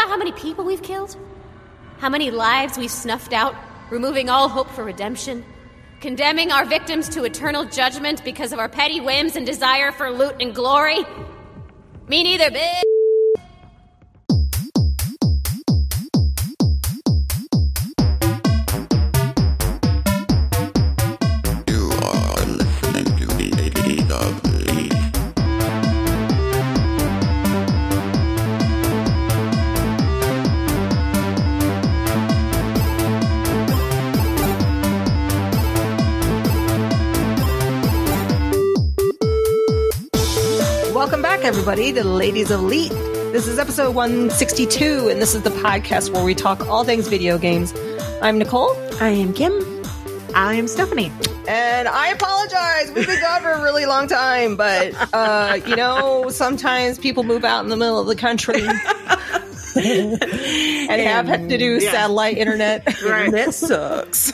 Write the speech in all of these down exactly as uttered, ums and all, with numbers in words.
about how many people we've killed? How many lives we snuffed out, removing all hope for redemption? Condemning our victims to eternal judgment because of our petty whims and desire for loot and glory? Me neither, bitch! Welcome back, everybody, to the Ladies of Elite. This is episode one sixty-two, and this is the podcast where we talk all things video games. I'm Nicole. I am Kim. I am Stephanie. And I apologize. We've been gone for a really long time, but, uh, you know, sometimes people move out in the middle of the country and have to do yeah. satellite internet. Right. That sucks.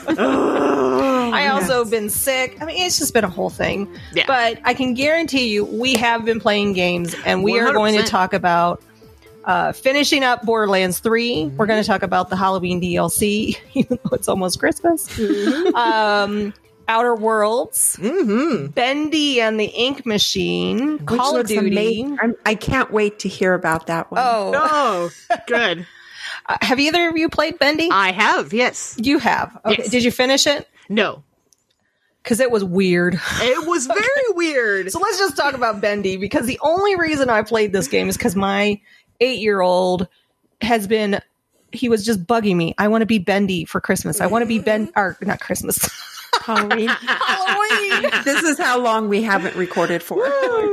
Oh, I also yes. been sick. I mean, it's just been a whole thing. Yeah. But I can guarantee you, we have been playing games, and we one hundred percent. are going to talk about uh, finishing up Borderlands three. Mm-hmm. We're going to talk about the Halloween D L C, even though it's almost Christmas. Mm-hmm. um, Outer Worlds, Mm-hmm. Bendy and the Ink Machine, Which Call of looks Duty. amazing. I'm, I can't wait to hear about that one. Oh, Oh, good. uh, have either of you played Bendy? I have, yes. You have. Okay. Yes. Did you finish it? No. Because it was weird. It was very weird. So let's just talk about Bendy, because the only reason I played this game is because my eight-year-old has been, he was just bugging me. I want to be Bendy for Christmas. I want to be Ben, or not Christmas. Halloween. Halloween. This is how long we haven't recorded for.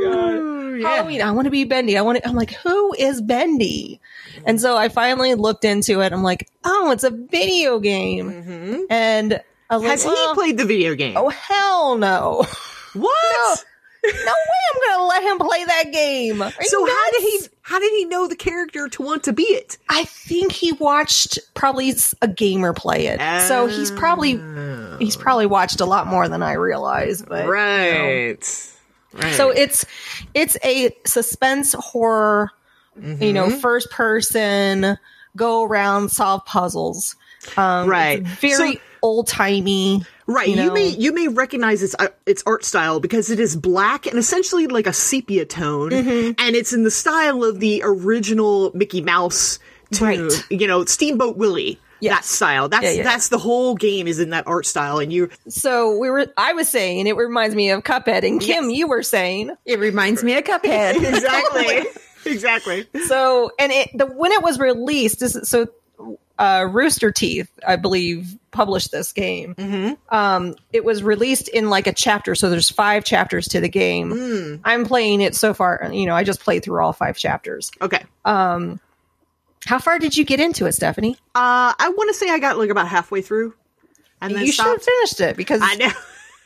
Oh, yeah. Halloween. I want to be Bendy. I want to, I'm like, who is Bendy? And so I finally looked into it. I'm like, oh, it's a video game. Mm-hmm. And I was Has like, he well, played the video game? oh, hell no. What? No way I'm going to let him play that game. Are So you how did he? nuts? How did he know the character to want to be it? I think he watched probably a gamer play it. So he's probably he's probably watched a lot more than I realize. But, you know. Right. Right. So it's it's a suspense horror, Mm-hmm. you know, first person, go around, solve puzzles. Um, Right. it's very So- old timey. Right, You you, know? may you may recognize its uh, its art style because it is black and essentially like a sepia tone, Mm-hmm. and it's in the style of the original Mickey Mouse tune, Right. you know, Steamboat Willie. Yes. That style. That's Yeah, yeah. that's the whole game is in that art style, and you So we were. I was saying it reminds me of Cuphead, and Kim, Yes. you were saying It reminds me of Cuphead. exactly exactly. so. And it the when it was released, this is, so uh, Rooster Teeth, I believe, published this game. Mm-hmm. Um, it was released in like a chapter, so there's five chapters to the game. Mm. I'm playing it so far. You know, I just played through all five chapters. Okay. Um, how far did you get into it, Stephanie? Uh, I want to say I got like about halfway through, and then You should have stopped. finished it because I know.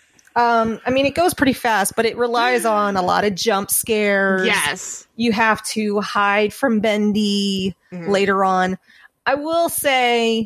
um, I mean, it goes pretty fast, but it relies on a lot of jump scares. Yes. You have to hide from Bendy Mhm. later on. I will say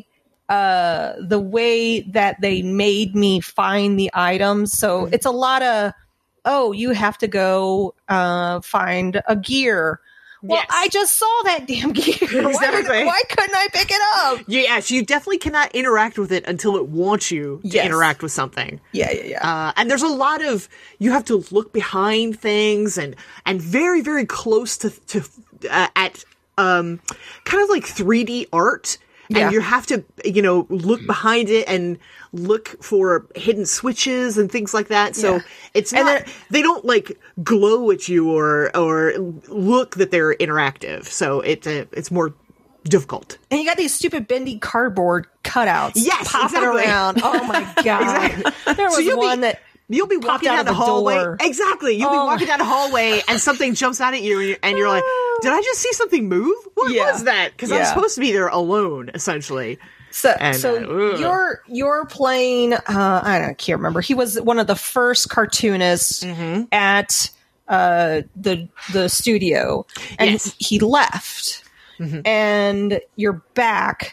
uh, the way that they made me find the items. So Mhm. it's a lot of, oh, you have to go uh, find a gear. Well, Yes. I just saw that damn gear. Why, Exactly. did- why couldn't I pick it up? Yes, you definitely cannot interact with it until it wants you to Yes. interact with something. Yeah, yeah, yeah. Uh, and there's a lot of you have to look behind things and and very very close to to uh, at um kind of like three D art. And Yeah. you have to, you know, look behind it and look for hidden switches and things like that. So Yeah. it's And not, then- they don't like glow at you or, or look that they're interactive. So it, uh, it's more difficult. And you got these stupid bendy cardboard cutouts Yes, popping exactly. around. Oh my god. Exactly. There was So you'll be- one that You'll be popped walking out down of the the hallway. door. Exactly. You'll Oh. be walking down the hallway and something jumps out at you and you're, and you're like, did I just see something move? What Yeah. was that? Because I'm Yeah. supposed to be there alone, essentially. So, And, so uh, ugh. you're you're playing. Uh, I don't I can't remember. He was one of the first cartoonists Mm-hmm. at uh, the the studio, and Yes. he, he left. Mhm. And you're back,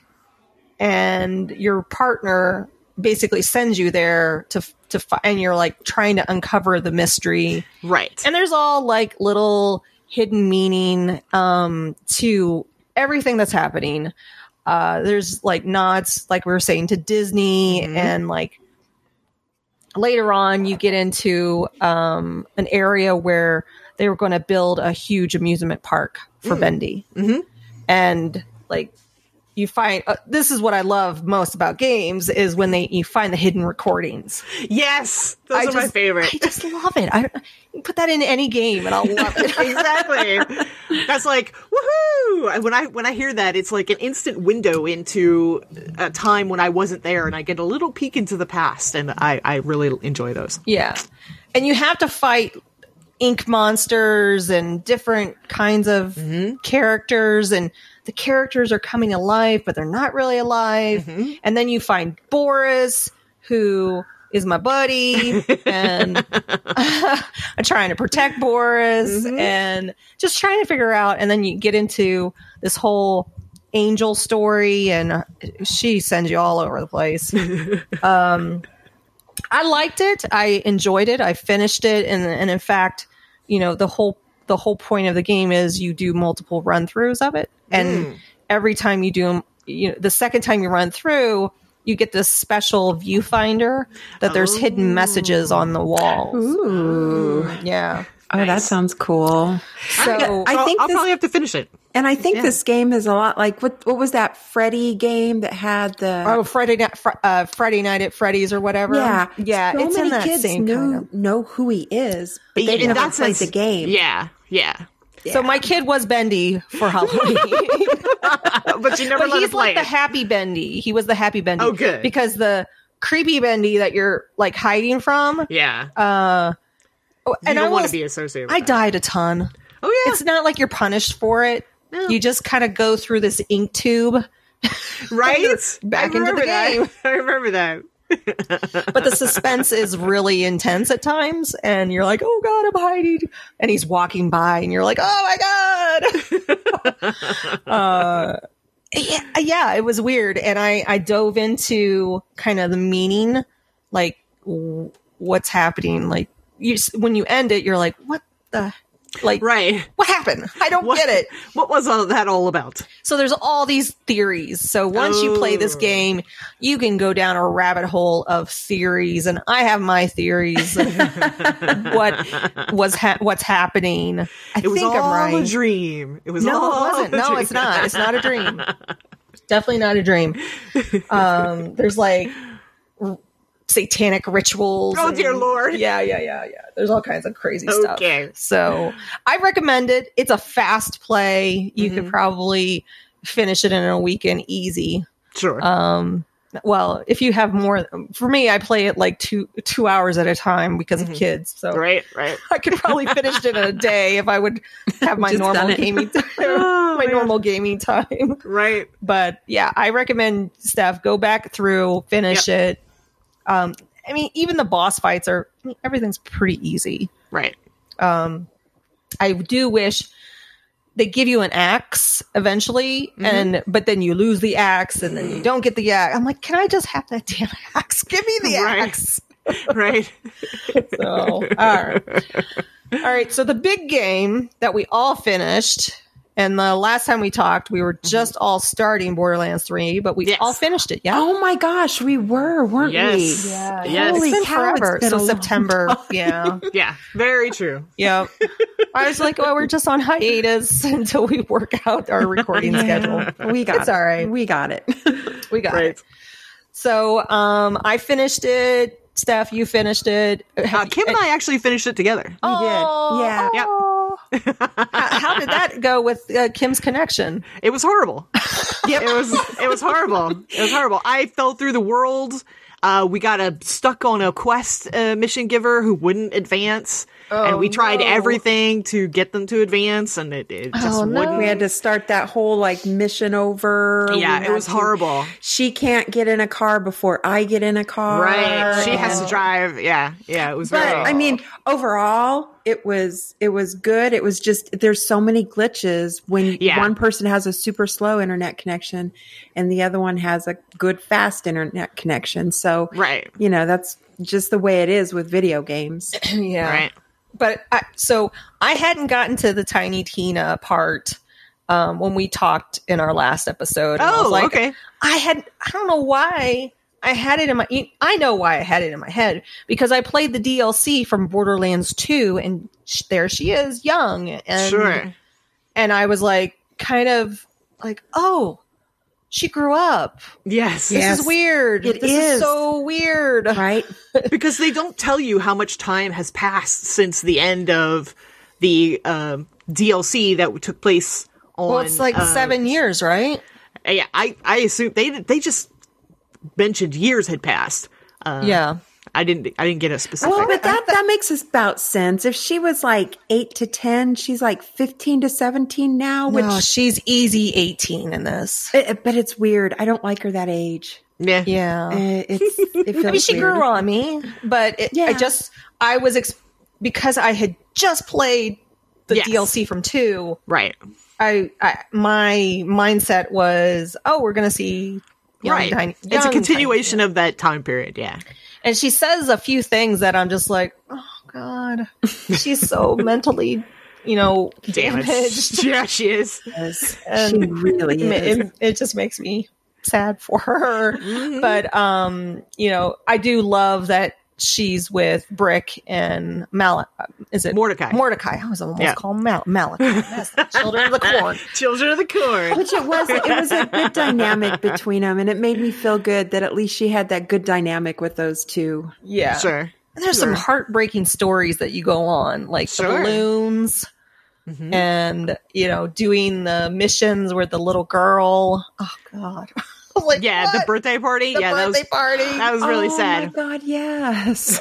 and your partner basically sends you there to to fi- and you're like trying to uncover the mystery. Right. And there's all like little hidden meaning um, to everything that's happening. Uh, there's like nods, like we were saying, to Disney, Mhm. and like later on you get into um, an area where they were going to build a huge amusement park for Mm. Bendy. Mhm. And like you find, uh, this is what I love most about games, is when they you find the hidden recordings. Yes, those I are my just- favorite. I just love it. I you can put that in any game and I'll love it. Exactly. That's like woohoo! And when I when I hear that, it's like an instant window into a time when I wasn't there, and I get a little peek into the past, and I I really enjoy those. Yeah. And you have to fight ink monsters and different kinds of characters, and the characters are coming alive, but they're not really alive. And then you find Boris, who is my buddy, and I'm trying to protect Boris and just trying to figure out. And then you get into this whole Angel story, and she sends you all over the place. um, I liked it. I enjoyed it. I finished it, and and in fact, you know, the whole the whole point of the game is you do multiple run throughs of it, and Mm. every time you do them, you know, the second time you run through, you get this special viewfinder that there's hidden messages on the walls. Ooh. Yeah. Oh, that sounds cool. So I I'll, think I'll this- probably have to finish it. And I think Yeah. this game is a lot like what what was that Freddy game that had the oh, Friday night, fr- uh, Friday night at Freddy's or whatever. yeah yeah. So it's many in that kids same know, kind of. know who he is, but Yeah, they in never that played sense, the game. Yeah, yeah. So my kid was Bendy for Halloween. But you never But let he's him play like the it. happy Bendy. He was the happy Bendy. Oh, good. Because the creepy Bendy that you're like hiding from. Yeah. Uh, oh, You and don't I want was, to be associated with I that. died a ton. Oh, yeah. It's not like you're punished for it. No. You just kind of go through this ink tube, right? back I into the remember that. game. I remember that. but the suspense is really intense at times, and you're like, "Oh God, I'm hiding," and he's walking by, and you're like, "Oh my God!" uh, yeah, yeah, it was weird, and I I dove into kind of the meaning, like w- what's happening. Like you, s- when you end it, you're like, "What the." Like, Right. what happened? I don't What, get it. What was all that all about? So there's all these theories. So once you play this Oh. game, you can go down a rabbit hole of theories, and I have my theories of what was ha- what's happening. I It was think all I'm right. a dream. It was No, all it wasn't. a No, dream. it's not. It's not a dream. Definitely not a dream. Um, there's like r- satanic rituals. Oh, dear Lord. Yeah, yeah, yeah, yeah. There's all kinds of crazy Okay. stuff. So I recommend it. It's a fast play. You Mm-hmm. could probably finish it in a weekend easy. Sure. Um, well, if you have more, for me, I play it like two two hours at a time because of kids. So right, right. I could probably finish it in a day if I would have my Just normal done it. gaming time, Oh, my man. normal gaming time. Right. But yeah, I recommend Steph go back through, finish it. Um, I mean, even the boss fights are I mean, everything's pretty easy. Right. Um, I do wish they give you an axe eventually, Mm-hmm. and but then you lose the axe, and then you don't get the axe. I'm like, can I just have that damn axe? Give me the Right. axe. Right. So, all right, all right. So the big game that we all finished, and the last time we talked, we were just all starting Borderlands three, but we Yes. all finished it. Yeah. Oh my gosh, we were, weren't Yes. we? Yeah, Yes. it's Holy been cow, it's forever. been so a long September, time. yeah, Yeah. Very true. yeah. I was like, well, we're just on hiatus until we work out our recording schedule. We got It's it. all right. We got it. We got Right. it. So, um, I finished it. Steph, you finished it. Uh, Kim and I actually finished it together. We Oh, did. Yeah. Yep. oh. how, how did that go with uh, Kim's connection? It was horrible. It was it was horrible. It was horrible. I fell through the world. Uh, we got a stuck on a quest uh, mission giver who wouldn't advance, and we tried no. everything to get them to advance, and it, it just Oh, no. wouldn't. We had to start that whole like mission over. We Yeah, it had was to- horrible. She can't get in a car before I get in a car. Right? She has to and- drive. Yeah, yeah. It was But very. I mean, overall, it was it was good. It was just there's so many glitches when Yeah. one person has a super slow internet connection and the other one has a good fast internet connection. So Right. you know that's just the way it is with video games. Yeah. Right. But I, so I hadn't gotten to the Tiny Tina part um, when we talked in our last episode. And I was Oh, like, okay. I had, I don't know why I had it in my, I know why I had it in my head, because I played the D L C from Borderlands two, and sh- there she is, young. And, Sure. and I was like, kind of like, oh, she grew up. Yes. This Yes. is weird. It this is. is so weird. Right? Because they don't tell you how much time has passed since the end of the um, D L C that took place on. Well, it's like uh, seven years, right? Yeah, I I assume they they just mentioned years had passed. Uh, Yeah. I didn't I didn't get a specific. Well, but that, that makes about sense. If she was like eight to ten, she's like fifteen to seventeen now, which, No, she's easy eighteen in this. it, but it's weird. I don't like her that age. yeah. Yeah. Uh, It's, it feels I mean, she weird. grew on me, but it, I Yeah. just, I was, ex- because I had just played the Yes. D L C from two, Right. I, I my mindset was, oh, we're going to see young Right. Tiny- it's young a continuation Tiny. of that time period. Yeah. And she says a few things that I'm just like, oh, God, she's so mentally, you know, damaged. Damaged. Yeah, she is. Yes, And she really it, is. it, it just makes me sad for her. Mm-hmm. But um, you know, I do love that she's with Brick and Mal. Is it Mordecai. Mordecai. I was almost Yeah. called Mal- Malachi. That's the Children of the Corn. Children of the Corn. Which it was, it was a good dynamic between them, and it made me feel good that at least she had that good dynamic with those two. Yeah, Sure. And there's some Sure. heartbreaking stories that you go on, like Sure. the balloons. And you know, doing the missions with the little girl. Oh God! I was like, Yeah, the what? birthday party. The yeah, birthday that party. was that was really oh sad. my God, yes.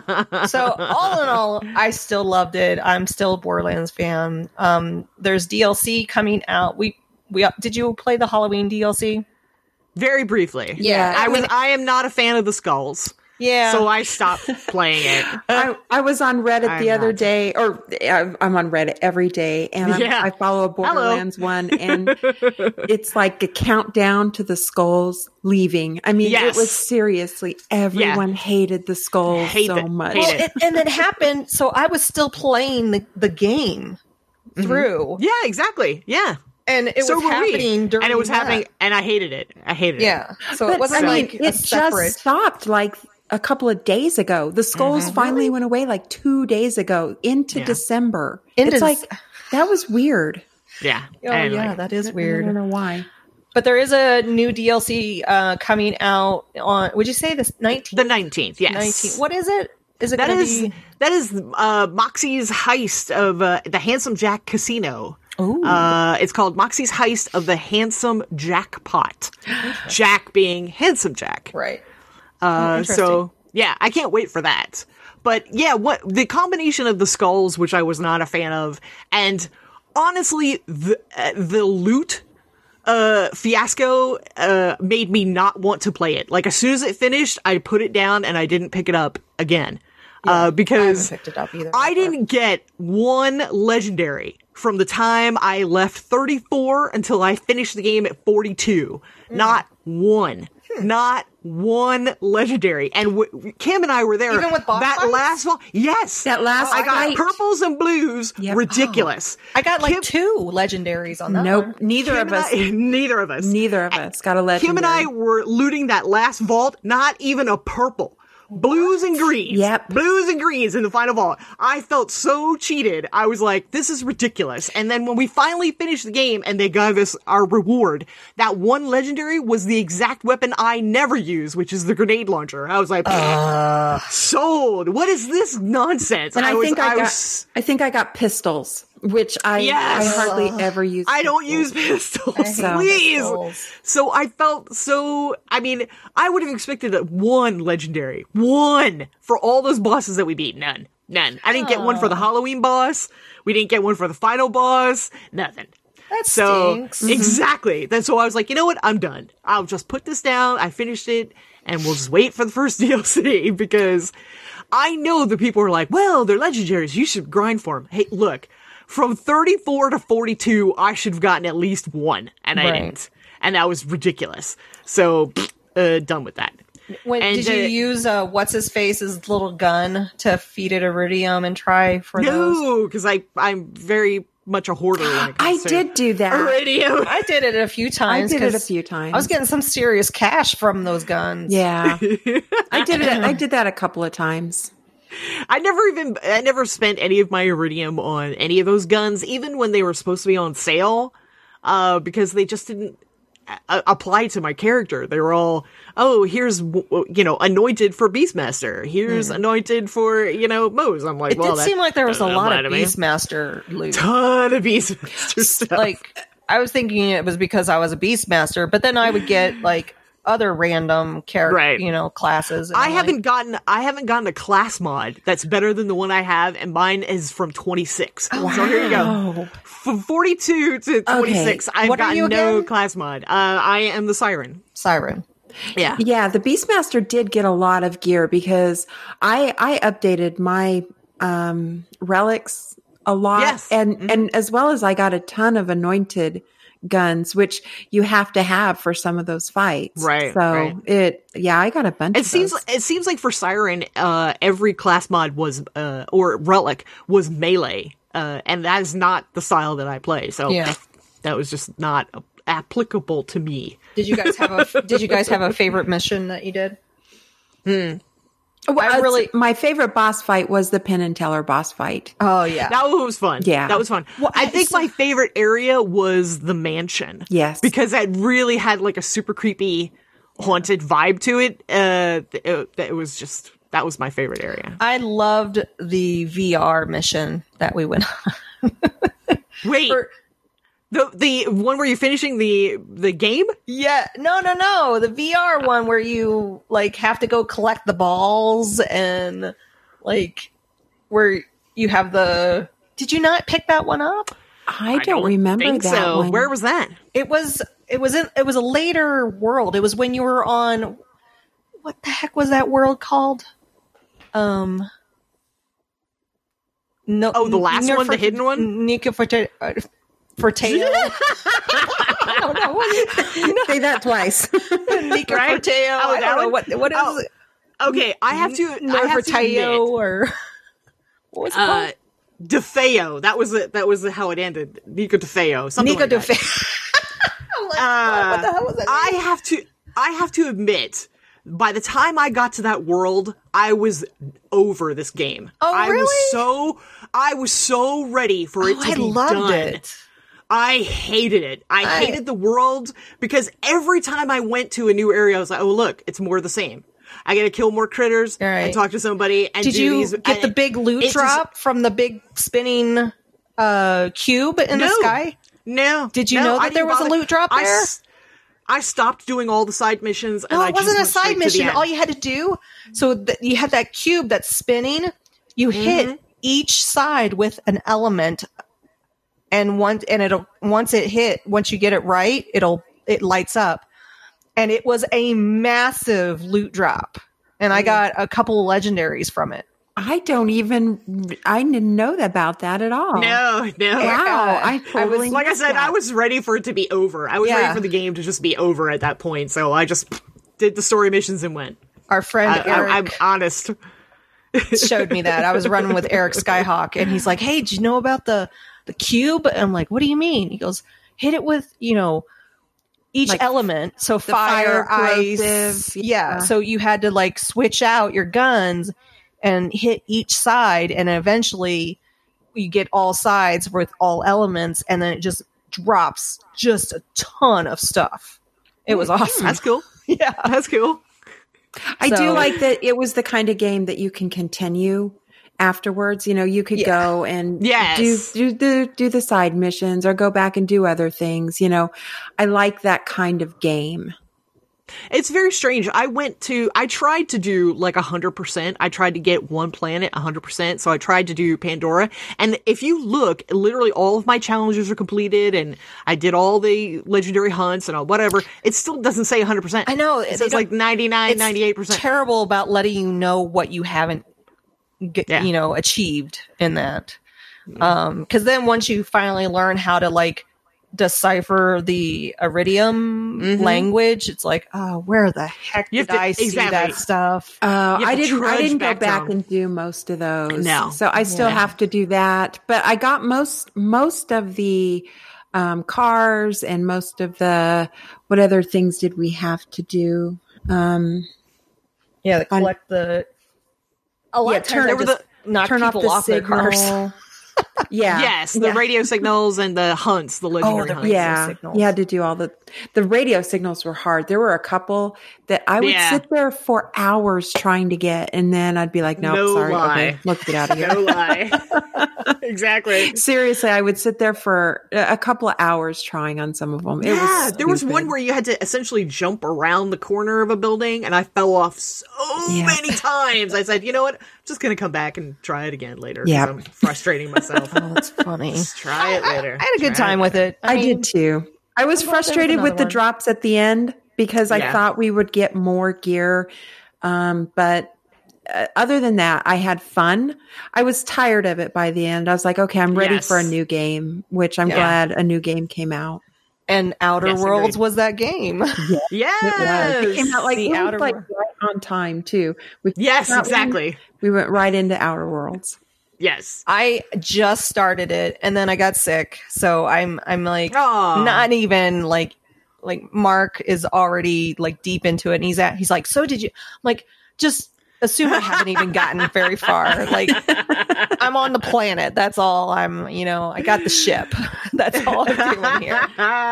So all in all, I still loved it. I'm still a Borderlands fan. Um, there's D L C coming out. We we did you play the Halloween D L C? Very briefly. Yeah. I was. I am not a fan of the skulls, Yeah. so I stopped playing it. I, I was on Reddit I'm the other not. day, or I- I'm on Reddit every day, and I'm, Yeah. I follow a Borderlands one, and it's like a countdown to the skulls leaving. I mean, Yes. it was seriously, everyone hated the skulls Hate so it. much. Hate well, it. it, and it happened. So I was still playing the, the game through, Yeah, exactly. Yeah. and it so was were we. happening during and it was that. happening, and I hated it. I hated it. Yeah. So But it wasn't I mean, like a it separate. just stopped like a couple of days ago. The skulls finally went away like two days ago into Yeah. December. Into it's like Dec- that was weird. Yeah. Oh And, yeah, like, that is I don't weird. know why. But there is a new D L C uh, coming out on. Would you say this nineteenth? the nineteenth. Yes. nineteenth. What is it? Is it That gonna is be? that is uh, Moxie's heist of uh, the Handsome Jack Casino. Ooh. Uh, it's called Moxie's Heist of the Handsome Jackpot. Jack being Handsome Jack. Right. Uh, interesting. so yeah, I can't wait for that. But yeah, what the combination of the skulls, which I was not a fan of, and honestly, the uh, the loot uh, fiasco uh, made me not want to play it. Like as soon as it finished, I put it down and I didn't pick it up again uh, because I haven't picked it up either. I didn't get one legendary from the time I left thirty-four until I finished the game at forty-two. Mm. Not one. Hmm. Not one legendary. And w- Kim and I were there. Even with boss that fights? last one. Yes. That last I got fight? purples and blues. Yep. Ridiculous. I got like Kim- two legendaries on that. Nope, one. neither Kim of and us. I- neither of us. Neither of us got a legendary. Kim and I were looting that last vault, not even a purple. Blues and greens. Yep. Blues and greens in the final vault. I felt so cheated. I was like, this is ridiculous. And then when we finally finished the game and they gave us our reward, that one legendary was the exact weapon I never use, which is the grenade launcher. I was like, sold. What is this nonsense? And I, was, think I, got. was, I think I got pistols, which I, Yes. I hardly ever use. I don't pistols. use pistols, I hate please. pistols. So I felt so, I mean, I would have expected a one legendary, one for all those bosses that we beat. None, none. I didn't get one for the Halloween boss. We didn't get one for the final boss. Nothing. That So stinks. exactly. Then so I was like, you know what? I'm done. I'll just put this down. I finished it, and we'll just wait for the first D L C because I know that people are like, well, they're legendaries. You should grind for them. Hey, look, from thirty-four to forty-two, I should have gotten at least one, and I Right. didn't, and that was ridiculous. So uh, done with that. When, and, did you uh, use uh, what's his face's little gun to feed it iridium and try for those? No, because I I'm very much a hoarder when it I comes to did do that. iridium. I did it a few times. I did it a 'cause few times. I was getting some serious cash from those guns. Yeah. I did it. I did that a couple of times. I never even, I never spent any of my iridium on any of those guns, even when they were supposed to be on sale, uh, because they just didn't a- apply to my character. They were all, oh, here's, you know, anointed for Beastmaster. Here's mm. anointed for, you know, Mose. I'm like, it well, did that seem like there was a lot of me. Beastmaster loot. Ton of Beastmaster stuff. Like, I was thinking it was because I was a Beastmaster, but then I would get like other random character, right. you know, classes. And I I'm haven't like, gotten, I haven't gotten a class mod that's better than the one I have, and mine is from twenty-six. Wow. So here you go. From forty-two to twenty-six, okay. I've What are gotten you no again? class mod. Uh, I am the Siren. Siren. Yeah. Yeah, the Beastmaster did get a lot of gear because I I updated my um relics a lot. Yes. And Mm-hmm. and as well as I got a ton of anointed guns, which you have to have for some of those fights. Right. So right. it yeah, I got a bunch It of seems those. it seems like for Siren, uh, every class mod was uh, or relic was melee, uh, and that is not the style that I play. So Yeah. that was just not applicable to me. Did you guys have a Did you guys have a favorite mission that you did? Well, I I really- my favorite boss fight was the Penn and Teller boss fight. Oh yeah, That was fun. Yeah. that was fun. Well, I think so- my favorite area was the mansion. Yes. because that really had like a super creepy, haunted vibe to it. Uh, it, it was just that was my favorite area. I loved the V R mission that we went on. Wait, For- the the one where you're finishing the the game? Yeah, no, no, no. The V R one where you like have to go collect the balls and like where you have the. Did you not pick that one up? I don't, remember think that so. one. Where was that? It was. It was in. It was a later world. It was when you were on. What the heck was that world called? Um. No. Oh, the last one, the hidden one? Nika Forte- uh, Forteo. I don't know. What Say that twice. Nika Right? Forteo. Oh, I that don't know one? what. What is Oh, it? Okay, I have to. I have to admit, Norforteo or what was it uh, called? DeFeo. That was the, that was the, how it ended. Nico DeFeo. Something Nico like that. DeFeo. I'm like, Uh, what the hell was that? I name? have to. I have to admit, by the time I got to that world, I was over this game. Oh, I really? was so. I was so ready for it Oh, to I be loved done. it. I hated it. I, I- hated the world because every time I went to a new area, I was like, "Oh, look, it's more of the same." I gotta kill more critters All right. and talk to somebody. And Did do you these, get and the big loot it just- drop from the big spinning uh, cube in the No. sky? No. Did you no, know I that there didn't was a bother- loot drop I there? s- I stopped doing all the side missions. And No, I it wasn't a just went side straight to the mission. end. All you had to do, so th- you had that cube that's spinning. You Mm-hmm. hit each side with an element, and once and it'll once it hit, once you get it right, it'll it lights up, and it was a massive loot drop, and Mm-hmm. I got a couple of legendaries from it. I don't even. I didn't know about that at all. No, no. Wow, I I totally was- Like I missed said, that. I was ready for it to be over. I was Yeah. ready for the game to just be over at that point. So I just did the story missions and went. Our friend I, Eric I, I'm honest. showed me that. I was running with Eric Skyhawk, and he's like, "Hey, did you know about the the cube?" And I'm like, "What do you mean?" He goes, "Hit it with, you know, each Like element. So fire, fire, ice, corrosive, yeah. yeah. So you had to like switch out your guns and hit each side, and eventually you get all sides with all elements, and then it just drops just a ton of stuff. It was awesome. That's cool. Yeah. That's cool. I So- do like that it was the kind of game that you can continue afterwards. You know, you could Yeah. go and Yes. do, do the do the side missions or go back and do other things. You know, I like that kind of game. It's very strange. I went to, I tried to do like a hundred percent. I tried to get one planet a hundred percent. So I tried to do Pandora. And if you look, literally all of my challenges are completed and I did all the legendary hunts and all whatever. It still doesn't say a hundred percent. I know. It They says don't- like ninety-nine, It's ninety-eight percent. terrible about letting you know what you haven't get, Yeah. you know, achieved in that. Um, cause then once you finally learn how to like decipher the Iridium Mhm. language, it's like, oh, where the heck You did have to- I see exactly. that stuff? Uh, You have I to didn't. I trudge didn't go back back down. and do most of those. No. So I still Yeah. have to do that. But I got most most of the um, cars and most of the what other things did we have to do? Um, Yeah, to collect the. A lot Yeah, of times turn- I There were just knock turn off people the off their cars. signal. Yeah. Yes, the Yeah. radio signals and the hunts, the legendary Oh, the hunts. radio Yeah, signals. you had to do all the the radio signals were hard. There were a couple that I would Yeah. sit there for hours trying to get, and then I'd be like, "Nope, No sorry, lie. okay, let's get out of here." No lie. Exactly. Seriously, I would sit there for a couple of hours trying on some of them. It Yeah, was there was stupid. one where you had to essentially jump around the corner of a building, and I fell off so Yeah. many times. I said, you know what? I'm just going to come back and try it again later. 'cause Yeah. I'm frustrating myself. Oh, that's funny. Just try it later. I had a good Try time it with later. it. I mean, did too. I was I thought there was frustrated with another the one. drops at the end because I Yeah. thought we would get more gear. Um, but uh, other than that, I had fun. I was tired of it by the end. I was like, okay, I'm ready Yes. for a new game, which I'm Yeah. glad a new game came out. And Outer Yes, Worlds agreed. was that game. Yes. It came out like, The it was Outer like World. right on time too. We Yes, that one, exactly. we went right into Outer Worlds. Yes. I just started it and then I got sick. So I'm I'm like Aw. not even like like Mark is already like deep into it and he's at he's like, so did you I'm like, just assume I haven't even gotten very far. Like I'm on the planet. That's all I'm you know, I got the ship. That's all I'm doing here.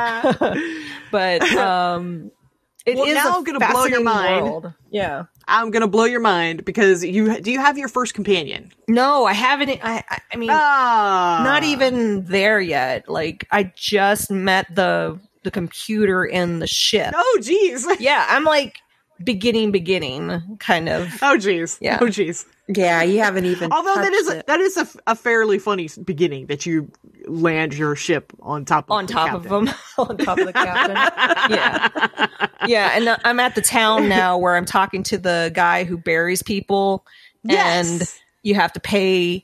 But um it is Well, now a I'm gonna blow your fascinating mind. world. Yeah. I'm going to blow your mind because you do you have your first companion? No, I haven't I I, I mean Ah. not even there yet. Like I just met the the computer in the ship. Oh, geez. Yeah, I'm like beginning, beginning kind of. Oh, geez. Yeah. Oh, geez. Yeah, you haven't even. Although that is touched a, it. that is a, a fairly funny s- beginning that you land your ship on top of On the top captain. of them, on top of the captain. Yeah, yeah, and uh, I'm at the town now where I'm talking to the guy who buries people, Yes. and you have to pay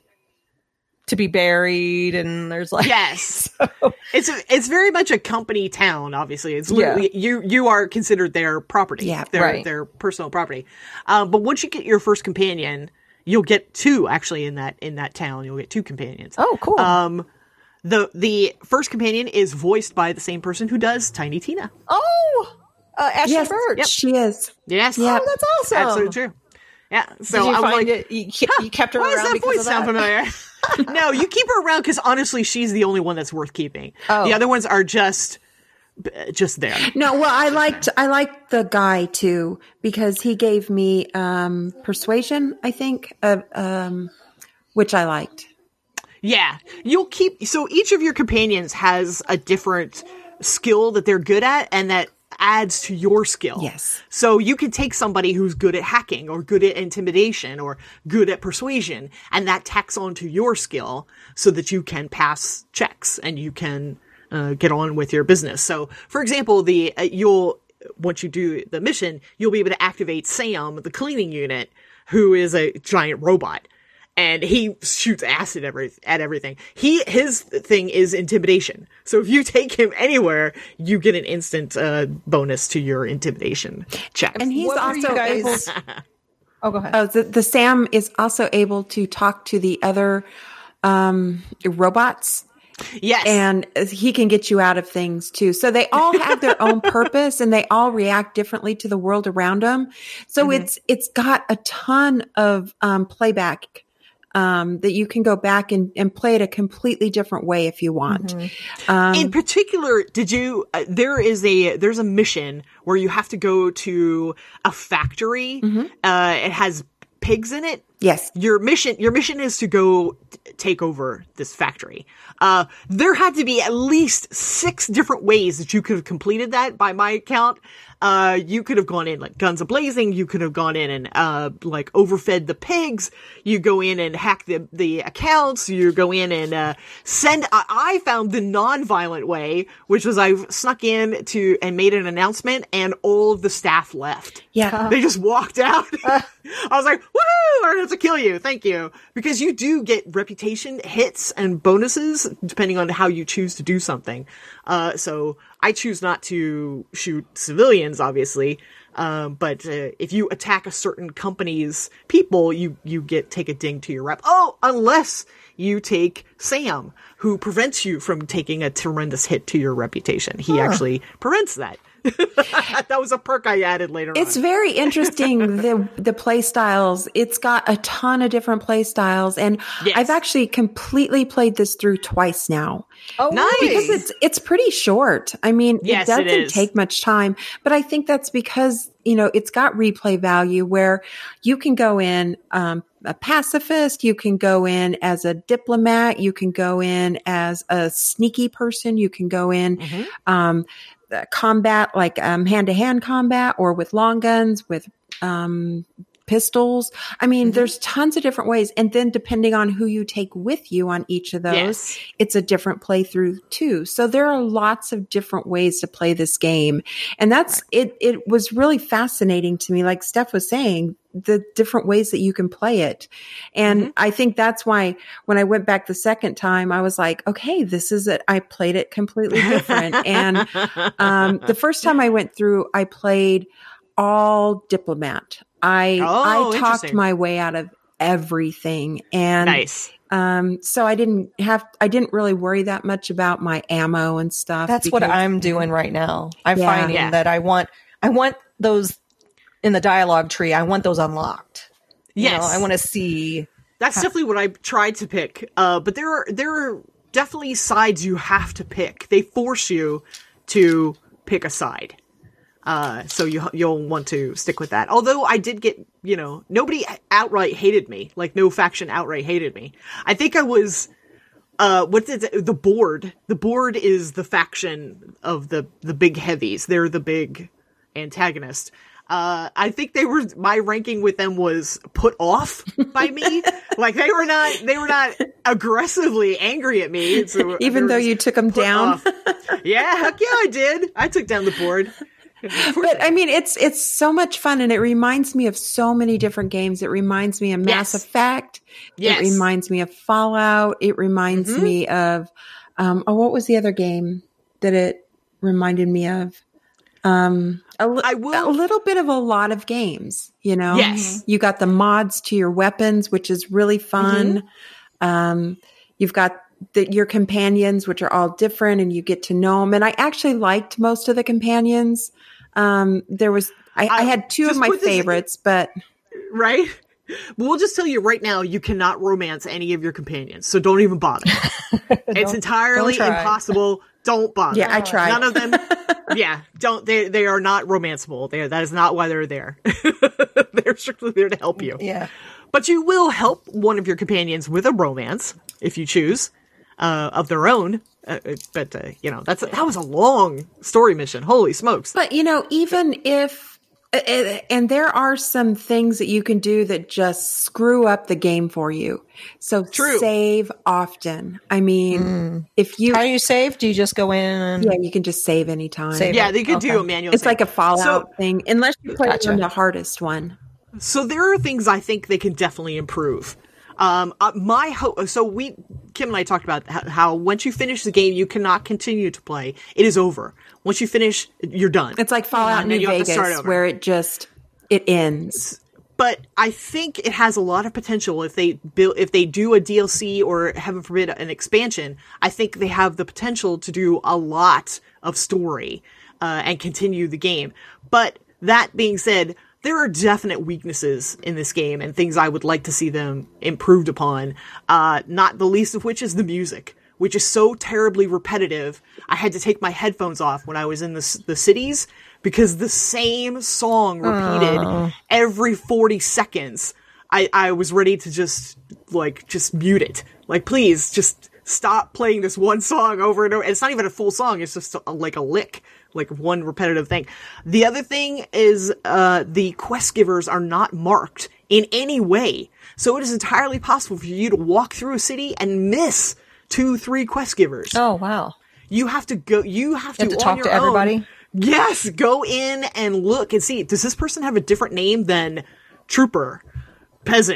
to be buried, and there's like Yes. It's a, it's very much a company town, obviously. It's literally, you you are considered their property. Yeah, their, right. their personal property. Um, but once you get your first companion, you'll get two actually in that in that town. You'll get two companions. Oh, cool. Um, the the first companion is voiced by the same person who does Tiny Tina. oh, uh, Ashley Yes, Birch. she is. Yes. Yeah. Oh, that's awesome. Absolutely true. Yeah. So Did you I was find like, it? You, ke- you kept her why does around that because voice of sound that? familiar? No, you keep her around because honestly, she's the only one that's worth keeping. Oh. The other ones are just, just there. No, well, I liked I liked the guy too because he gave me um, persuasion. I think, uh, um, which I liked. Yeah, you'll keep. So each of your companions has a different skill that they're good at, and that adds to your skill. Yes. So you can take somebody who's good at hacking, or good at intimidation, or good at persuasion, and that tacks onto your skill so that you can pass checks and you can uh, get on with your business. So, for example, the uh, you'll once you do the mission, you'll be able to activate Sam, the cleaning unit, who is a giant robot. And he shoots acid every, at everything. He, his thing is intimidation. So if you take him anywhere, you get an instant, uh, bonus to your intimidation check. And he's What were you also guys- able. Oh, go ahead. Oh, the, the Sam is also able to talk to the other um, robots, yes. and he can get you out of things too. So they all have their own purpose, and they all react differently to the world around them. So Mm-hmm. it's it's got a ton of um, playback. Um, that you can go back and, and play it a completely different way if you want. Um, in particular, did you, uh, there is a, there's a mission where you have to go to a factory. Uh, it has pigs in it. yes. Your mission, your mission is to go t- take over this factory. Uh, there had to be at least six different ways that you could have completed that by my count. Uh, you could have gone in like guns a-blazing. You could have gone in and, uh, like overfed the pigs. You go in and hack the, the accounts. You go in and, uh, send, I, I found the non-violent way, which was I snuck in to, and made an announcement and all of the staff left. Yeah. They just walked out. I was like, woohoo! I don't have to kill you. Thank you. Because you do get reputation hits and bonuses depending on how you choose to do something. Uh, so I choose not to shoot civilians, obviously. Um, but uh, if you attack a certain company's people, you, you get take a ding to your rep. Oh, unless you take Sam, who prevents you from taking a tremendous hit to your reputation. He huh. actually prevents that. That was a perk I added later it's on. It's very interesting, the the play styles. It's got a ton of different play styles, and yes. I've actually completely played this through twice now. Oh, nice! Because it's it's pretty short. I mean, yes, it doesn't it take much time, but I think that's because, you know, it's got replay value where you can go in um, a pacifist, you can go in as a diplomat, you can go in as a sneaky person, you can go in. Mm-hmm. Um, combat, like um, hand-to-hand combat, or with long guns, with um, pistols. I mean, mm-hmm. there's tons of different ways. And then depending on who you take with you on each of those, yes. it's a different playthrough too. So there are lots of different ways to play this game. And that's, it, it was really fascinating to me. Like Steph was saying, the different ways that you can play it. And mm-hmm. I think that's why when I went back the second time, I was like, okay, this is it. I played it completely different. And um, the first time I went through, I played all diplomat. I oh, I talked my way out of everything. And nice. Um, so I didn't have, I didn't really worry that much about my ammo and stuff. That's because, what I'm doing right now. I'm yeah. finding yeah. that I want, I want those in the dialogue tree. I want those unlocked. Yes. You know, I want to see. That's how- definitely what I tried to pick. Uh, but there are, there are definitely sides you have to pick. They force you to pick a side. Uh, so you, you'll want to stick with that. Although I did get, you know, nobody outright hated me. Like, no faction outright hated me. I think I was, uh, what's it, the board. The board is the faction of the, the big heavies. They're the big antagonist. Uh, I think they were, my ranking with them was put off by me. Like, they were not, they were not aggressively angry at me. So even though you took them down. Yeah, heck yeah, I did. I took down the board. But I mean, it's it's so much fun, and it reminds me of so many different games. It reminds me of Mass yes. Effect. Yes. It reminds me of Fallout. It reminds mm-hmm. me of um, oh, what was the other game that it reminded me of? Um, a, li- I will- a little bit of a lot of games. You know, yes, you got the mods to your weapons, which is really fun. Mm-hmm. Um, you've got the, your companions, which are all different, and you get to know them. And I actually liked most of the companions. Um, there was, I, I, I had two of my favorites, but. Right? We'll just tell you right now, you cannot romance any of your companions. So don't even bother. It's entirely don't impossible. Don't bother. Yeah, I tried. None of them. Yeah. Don't, they, they are not romanceable. They, that is not why they're there. They're strictly there to help you. Yeah. But you will help one of your companions with a romance if you choose, uh, of their own. Uh, but, uh, you know, that's, a, that was a long story mission. Holy smokes. But, you know, even if, uh, and there are some things that you can do that just screw up the game for you. So True. Save often. I mean, mm. if you. How do you save? Do you just go in and. Yeah, you can just save anytime. Save yeah, it. they could okay. do a manual It's save. like a Fallout so, thing, unless you play gotcha. on the hardest one. So there are things I think they can definitely improve. Um, uh, my hope, so we, Kim and I talked about how, how once you finish the game, you cannot continue to play. It is over. Once you finish, you're done. It's like Fallout New Vegas, where it just, it ends. But I think it has a lot of potential if they build, if they do a D L C or, heaven forbid, an expansion. I think they have the potential to do a lot of story, uh, and continue the game. But that being said, there are definite weaknesses in this game and things I would like to see them improved upon. Uh, not the least of which is the music, which is so terribly repetitive. I had to take my headphones off when I was in the, the cities because the same song repeated uh. every forty seconds. I, I was ready to just, like, just mute it. Like, please, just stop playing this one song over and over. And it's not even a full song. It's just a, like a lick. Like one repetitive thing. The other thing is, uh, the quest givers are not marked in any way. So it is entirely possible for you to walk through a city and miss two, three quest givers. Oh, wow. You have to go, you have to, you have to talk on to your everybody. Own, yes, go in and look and see, does this person have a different name than Trooper, Peasant,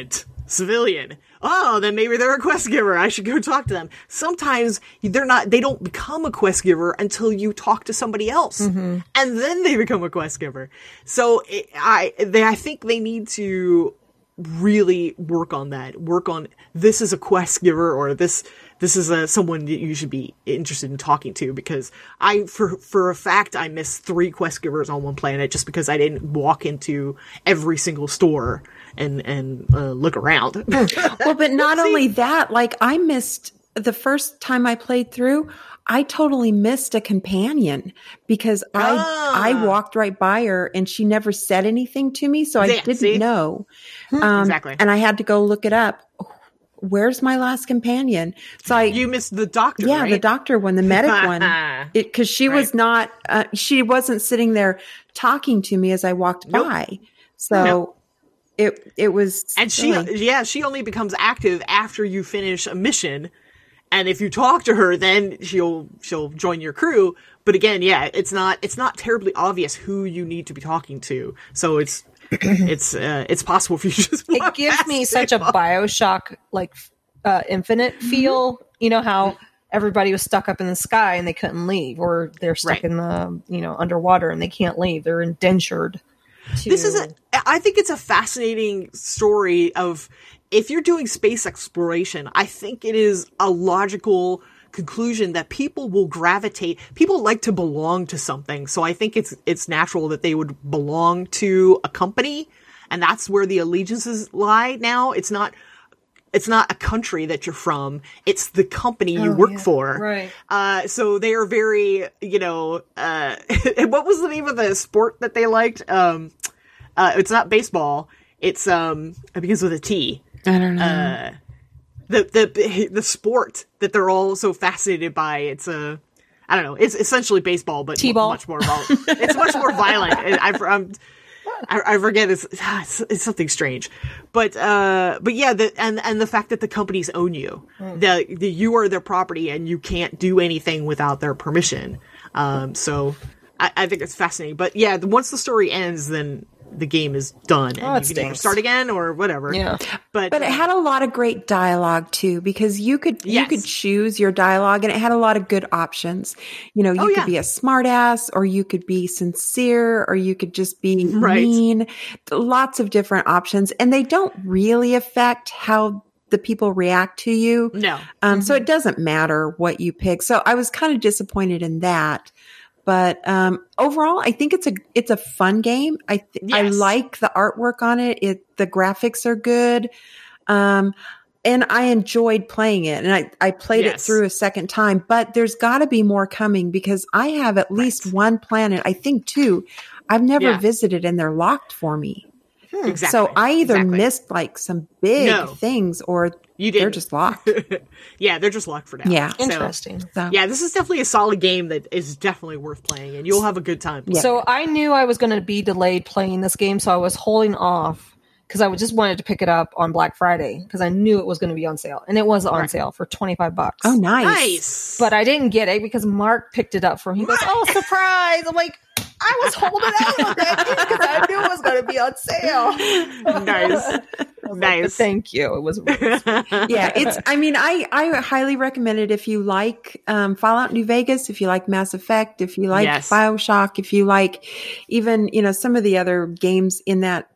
civilian. Oh, then maybe they're a quest giver. I should go talk to them. Sometimes they're not, they don't become a quest giver until you talk to somebody else. Mm-hmm. And then they become a quest giver. So it, I, they, I think they need to really work on that. Work on, this is a quest giver, or this, this is a, someone that you should be interested in talking to, because I, for, for a fact, I missed three quest givers on one planet just because I didn't walk into every single store and, and, uh, look around. Well, but not only that, like I missed the first time I played through, I totally missed a companion because I, Ah. I walked right by her and she never said anything to me. So I Yeah, didn't see? know. Um, Exactly. And I had to go look it up. Where's my last companion? So I, You missed the doctor, yeah, right? the doctor one, the medic one, it, cause she was Right. not, uh, she wasn't sitting there talking to me as I walked Nope. by. So Nope. it, it was, And she, silly. yeah, she only becomes active after you finish a mission. And if you talk to her, then she'll, she'll join your crew. But again, yeah, it's not, it's not terribly obvious who you need to be talking to. So it's, it's, uh, it's possible for you to just It walk gives past me it. such a Bioshock like uh, Infinite feel. You know how everybody was stuck up in the sky and they couldn't leave, or they're stuck Right. in the you know underwater and they can't leave. They're indentured. To, This is a, I think it's a fascinating story of, if you're doing space exploration, I think it is a logical conclusion that people will gravitate. People like to belong to something. So I think it's, it's natural that they would belong to a company. And that's where the allegiances lie now. It's not, it's not a country that you're from. It's the company you Oh, work yeah. for. Right. Uh, so they are very, you know, uh, what was the name of the sport that they liked? Um, uh, it's not baseball. It's, um, it begins with a T. I don't know. Uh, the, the, the sport that they're all so fascinated by. It's a, I don't know. It's essentially baseball, but T-ball? much more violent. It's much more violent. I, I'm, I, I forget. It's, it's it's something strange, but uh, but yeah, the and and the fact that the companies own you, Hmm. the, the you are their property, and you can't do anything without their permission. Um, so I, I think it's fascinating. But yeah, the- once the story ends, then the game is done, and Oh, it you can either stinks. start again or whatever. Yeah. but But it had a lot of great dialogue too, because you could you Yes. could choose your dialogue, and it had a lot of good options. You know, you Oh, could yeah. be a smartass, or you could be sincere, or you could just be Right. mean. Lots of different options, and they don't really affect how the people react to you. no. Um, So it doesn't matter what you pick. So I was kind of disappointed in that. But um, overall, I think it's a it's a fun game. I th- I Yes. like the artwork on it. It the graphics are good, um, and I enjoyed playing it. And I I played it Yes. through a second time. But there's got to be more coming, because I have at least one planet. I think two. I've never Yeah. visited, and they're locked for me. Exactly. So I either Exactly. missed like some big No. things, or You they're didn't. just locked. Yeah, they're just locked for now. Yeah. So, Interesting. So yeah, this is definitely a solid game that is definitely worth playing, and you'll have a good time. Yeah. So I knew I was going to be delayed playing this game, so I was holding off because I just wanted to pick it up on Black Friday because I knew it was going to be on sale, and it was on Right. sale for twenty-five bucks. oh, nice. Nice. But I didn't get it because Mark picked it up for me. He goes, "Oh, surprise!" I'm like, "I was holding out on that because I knew it was going to be on sale." Nice. But Nice. thank you. It was really sweet. Yeah, it's I mean, I I highly recommend it if you like um Fallout New Vegas, if you like Mass Effect, if you like Yes. BioShock, if you like even, you know, some of the other games in that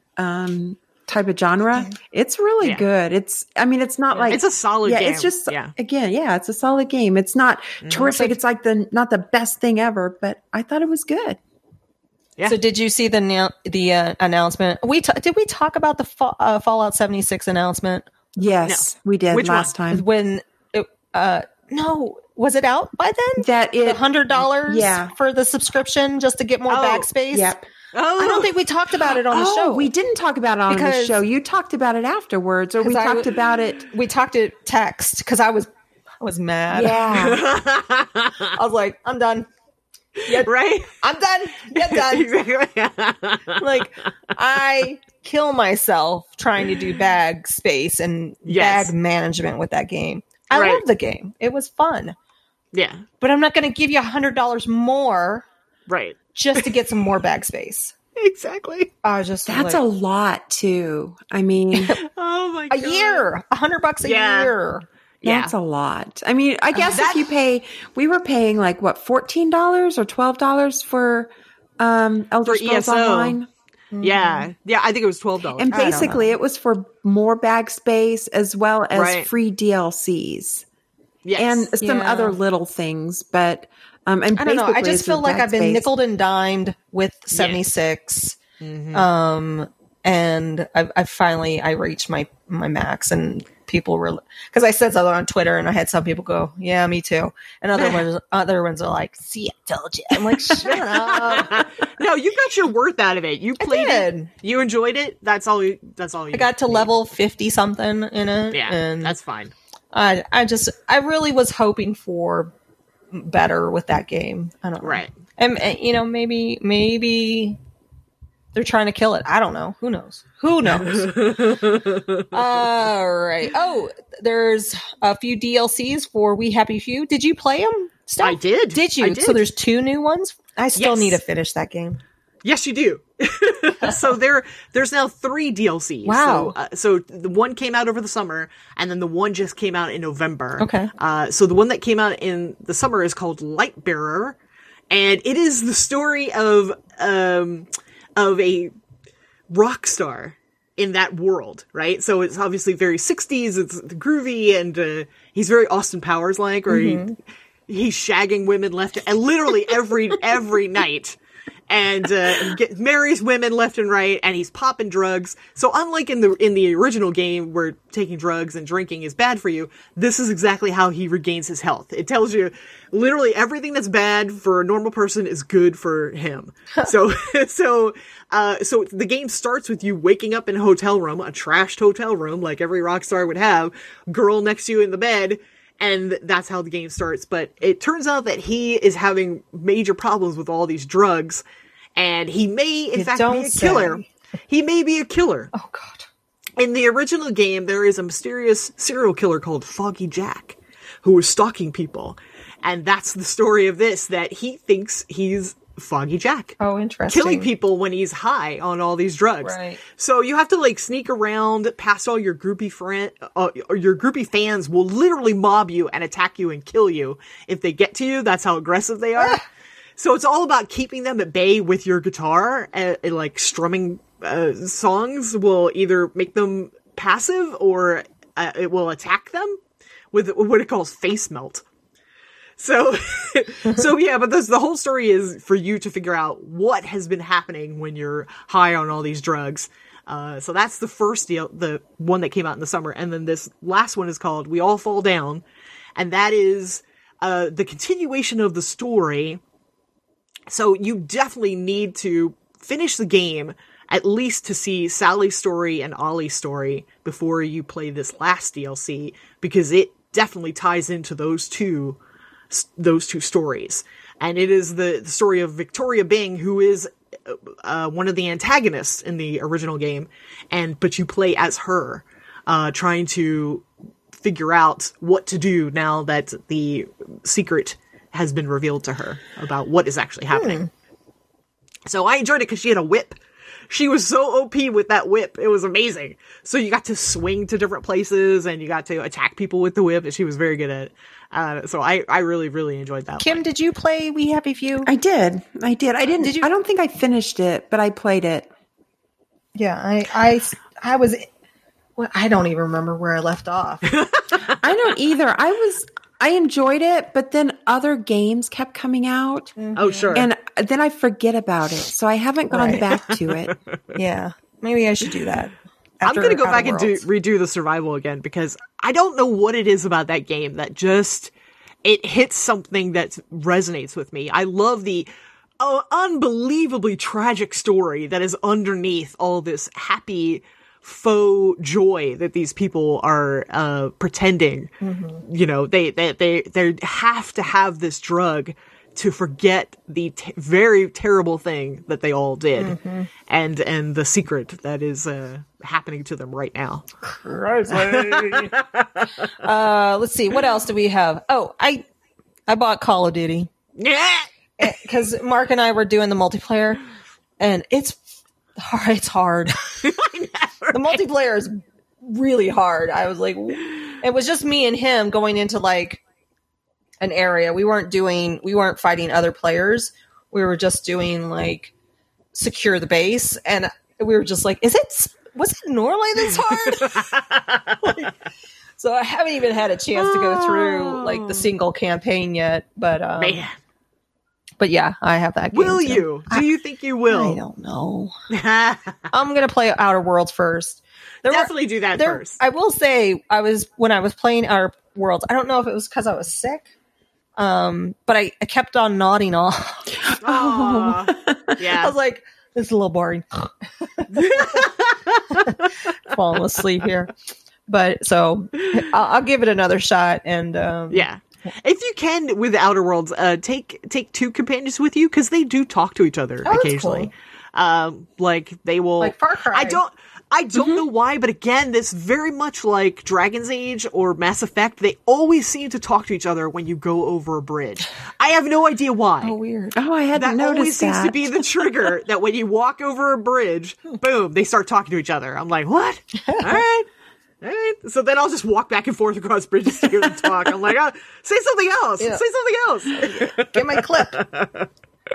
um type of genre. It's really Yeah. good. It's I mean, it's not like It's a solid yeah, game. it's just yeah. again, yeah, it's a solid game. It's not terrific. So- It's like the not the best thing ever, but I thought it was good. Yeah. So did you see the na- the uh, announcement? We t- did we talk about the fa- uh, Fallout seventy-six announcement Yes, we did Which last one? time. when it, uh no was it out by then? That The it hundred dollars yeah. for the subscription just to get more Oh, bag space. Yep. Oh, I don't think we talked about it on the oh, show. we didn't talk about it on the Because- show. You talked about it afterwards, or we 'Cause I talked w- about it. we talked to text because I was I was mad. Yeah. I was like, I'm done. Yeah, right. I'm done. You're done. Like I kill myself trying to do bag space and Yes. bag management with that game. I Right. love the game. It was fun. yeah. But I'm not going to give you a hundred dollars more Right. just to get some more bag space. exactly. I was just That's like, a lot too. I mean, Oh my a god. year, a hundred bucks a Yeah. year. Yeah. that's a lot. I mean, I guess That- if you pay, we were paying like what, fourteen dollars or twelve dollars for um, Elder For Scrolls E S O. Online. Yeah. Yeah, I think it was twelve dollars. And I don't basically, know. it was for more bag space as well as Right. free D L Cs Yes. and some Yeah. other little things. But um, and I don't know. I basically just it's feel with like bag I've been space. nickeled and dimed with seventy-six. Mhm. Um, and I, I finally, I reached my, my max, and people were, cause I said something on Twitter and I had some people go, yeah, me too. And other ones, other ones are like, see, I told you. I'm like, shut up. No, you got your worth out of it. You I played it. did. You enjoyed it. That's all you, that's all you I got to level fifty something in it. Yeah, And that's fine. I, I just, I really was hoping for better with that game. I don't know. Right. And, and, you know, maybe, maybe they're trying to kill it. I don't know. Who knows? Who knows? All right. Oh, there's a few D L Cs for We Happy Few. Did you play them? I did. Did you? I did. So there's two new ones. I still Yes. need to finish that game. Yes, you do. So there, there's now three D L Cs. Wow. So, uh, so the one came out over the summer, and then the one just came out in November. Okay. Uh, so the one that came out in the summer is called Lightbearer, and it is the story of um of a rock star in that world, right? So it's obviously very sixties. It's groovy, and uh, he's very Austin Powers like, or he, he's shagging women left and literally every every night. And, uh, and get, marries women left and right, and he's popping drugs. So unlike in the in the original game where taking drugs and drinking is bad for you, this is exactly how he regains his health. It tells you literally everything that's bad for a normal person is good for him. so so uh, so the game starts with you waking up in a hotel room, a trashed hotel room like every rock star would have, girl next to you in the bed. And that's how the game starts. But it turns out that he is having major problems with all these drugs. And he may, in You fact, be don't a killer. say. He may be a killer. Oh, God. In the original game, there is a mysterious serial killer called Foggy Jack who is stalking people. And that's the story of this, that he thinks he's Foggy Jack. Oh, interesting. Killing people when he's high on all these drugs. Right. So you have to like sneak around past all your groupie friend, uh, or your groupie fans will literally mob you and attack you and kill you if they get to you. That's how aggressive they are. So it's all about keeping them at bay with your guitar, and, and like strumming uh, songs will either make them passive or uh, it will attack them with what it calls face melt. So, so yeah, but this, the whole story is for you to figure out what has been happening when you're high on all these drugs. Uh, so that's the first deal, the one that came out in the summer. And then this last one is called We All Fall Down. And that is, uh, the continuation of the story. So you definitely need to finish the game at least to see Sally's story and Ollie's story before you play this last D L C, because it definitely ties into those two those two stories. And it is the, the story of Victoria Bing, who is uh, one of the antagonists in the original game, and but you play as her, uh, trying to figure out what to do now that the secret has been revealed to her about what is actually happening. Hmm. So I enjoyed it because she had a whip. She was so O P with that whip. It was amazing. So you got to swing to different places and you got to attack people with the whip, and she was very good at it. Uh, so I, I really, really enjoyed that Kim, one. did you play We Happy Few? I did. I did. I didn't. Did you- I don't think I finished it, but I played it. Yeah, I, I, I was, well, I don't even remember where I left off. I don't either. I was. I enjoyed it, but then other games kept coming out, Oh, sure. and then I forget about it. So I haven't gone Right. back to it. Yeah, maybe I should do that. I'm after going to go Outer back and do, Worlds. redo the survival again, because I don't know what it is about that game that just, it hits something that resonates with me. I love the uh, unbelievably tragic story that is underneath all this happy faux joy that these people are uh, pretending. Mm-hmm. You know, they, they, they, they have to have this drug to forget the t- very terrible thing that they all did, mm-hmm. and and the secret that is uh, happening to them right now. uh, let's see, what else do we have? Oh, I I bought Call of Duty Yeah. because Mark and I were doing the multiplayer, and it's it's hard. The multiplayer is really hard. I was like, it was just me and him going into like an area. We weren't doing, we weren't fighting other players. We were just doing like secure the base, and we were just like, is it, was it normally this hard? Like, so I haven't even had a chance to go through like the single campaign yet, but um, Man. But yeah, I have that game. Will too. you? Do you think you will? I don't know. I'm gonna play Outer Worlds first. There Definitely were, do that there, first. I will say, I was when I was playing Outer Worlds. I don't know if it was because I was sick, um, but I, I kept on nodding off. Oh, yeah. I was like, this is a little boring. Falling asleep here, but so I'll, I'll give it another shot. And um, Yeah. If you can, with the Outer Worlds, uh, take take two companions with you, because they do talk to each other Oh, that's occasionally. Um, like they will. Like Far Cry. I don't. I don't know why, but again, this very much like Dragon's Age or Mass Effect. They always seem to talk to each other when you go over a bridge. I have no idea why. Oh, weird. Oh, I hadn't That noticed always seems that. to be the trigger that when you walk over a bridge, boom, they start talking to each other. I'm like, what? All right. All right. So then I'll just walk back and forth across bridges to hear them talk. I'm like, oh, say something else. Yeah. Say something else. Get my clip.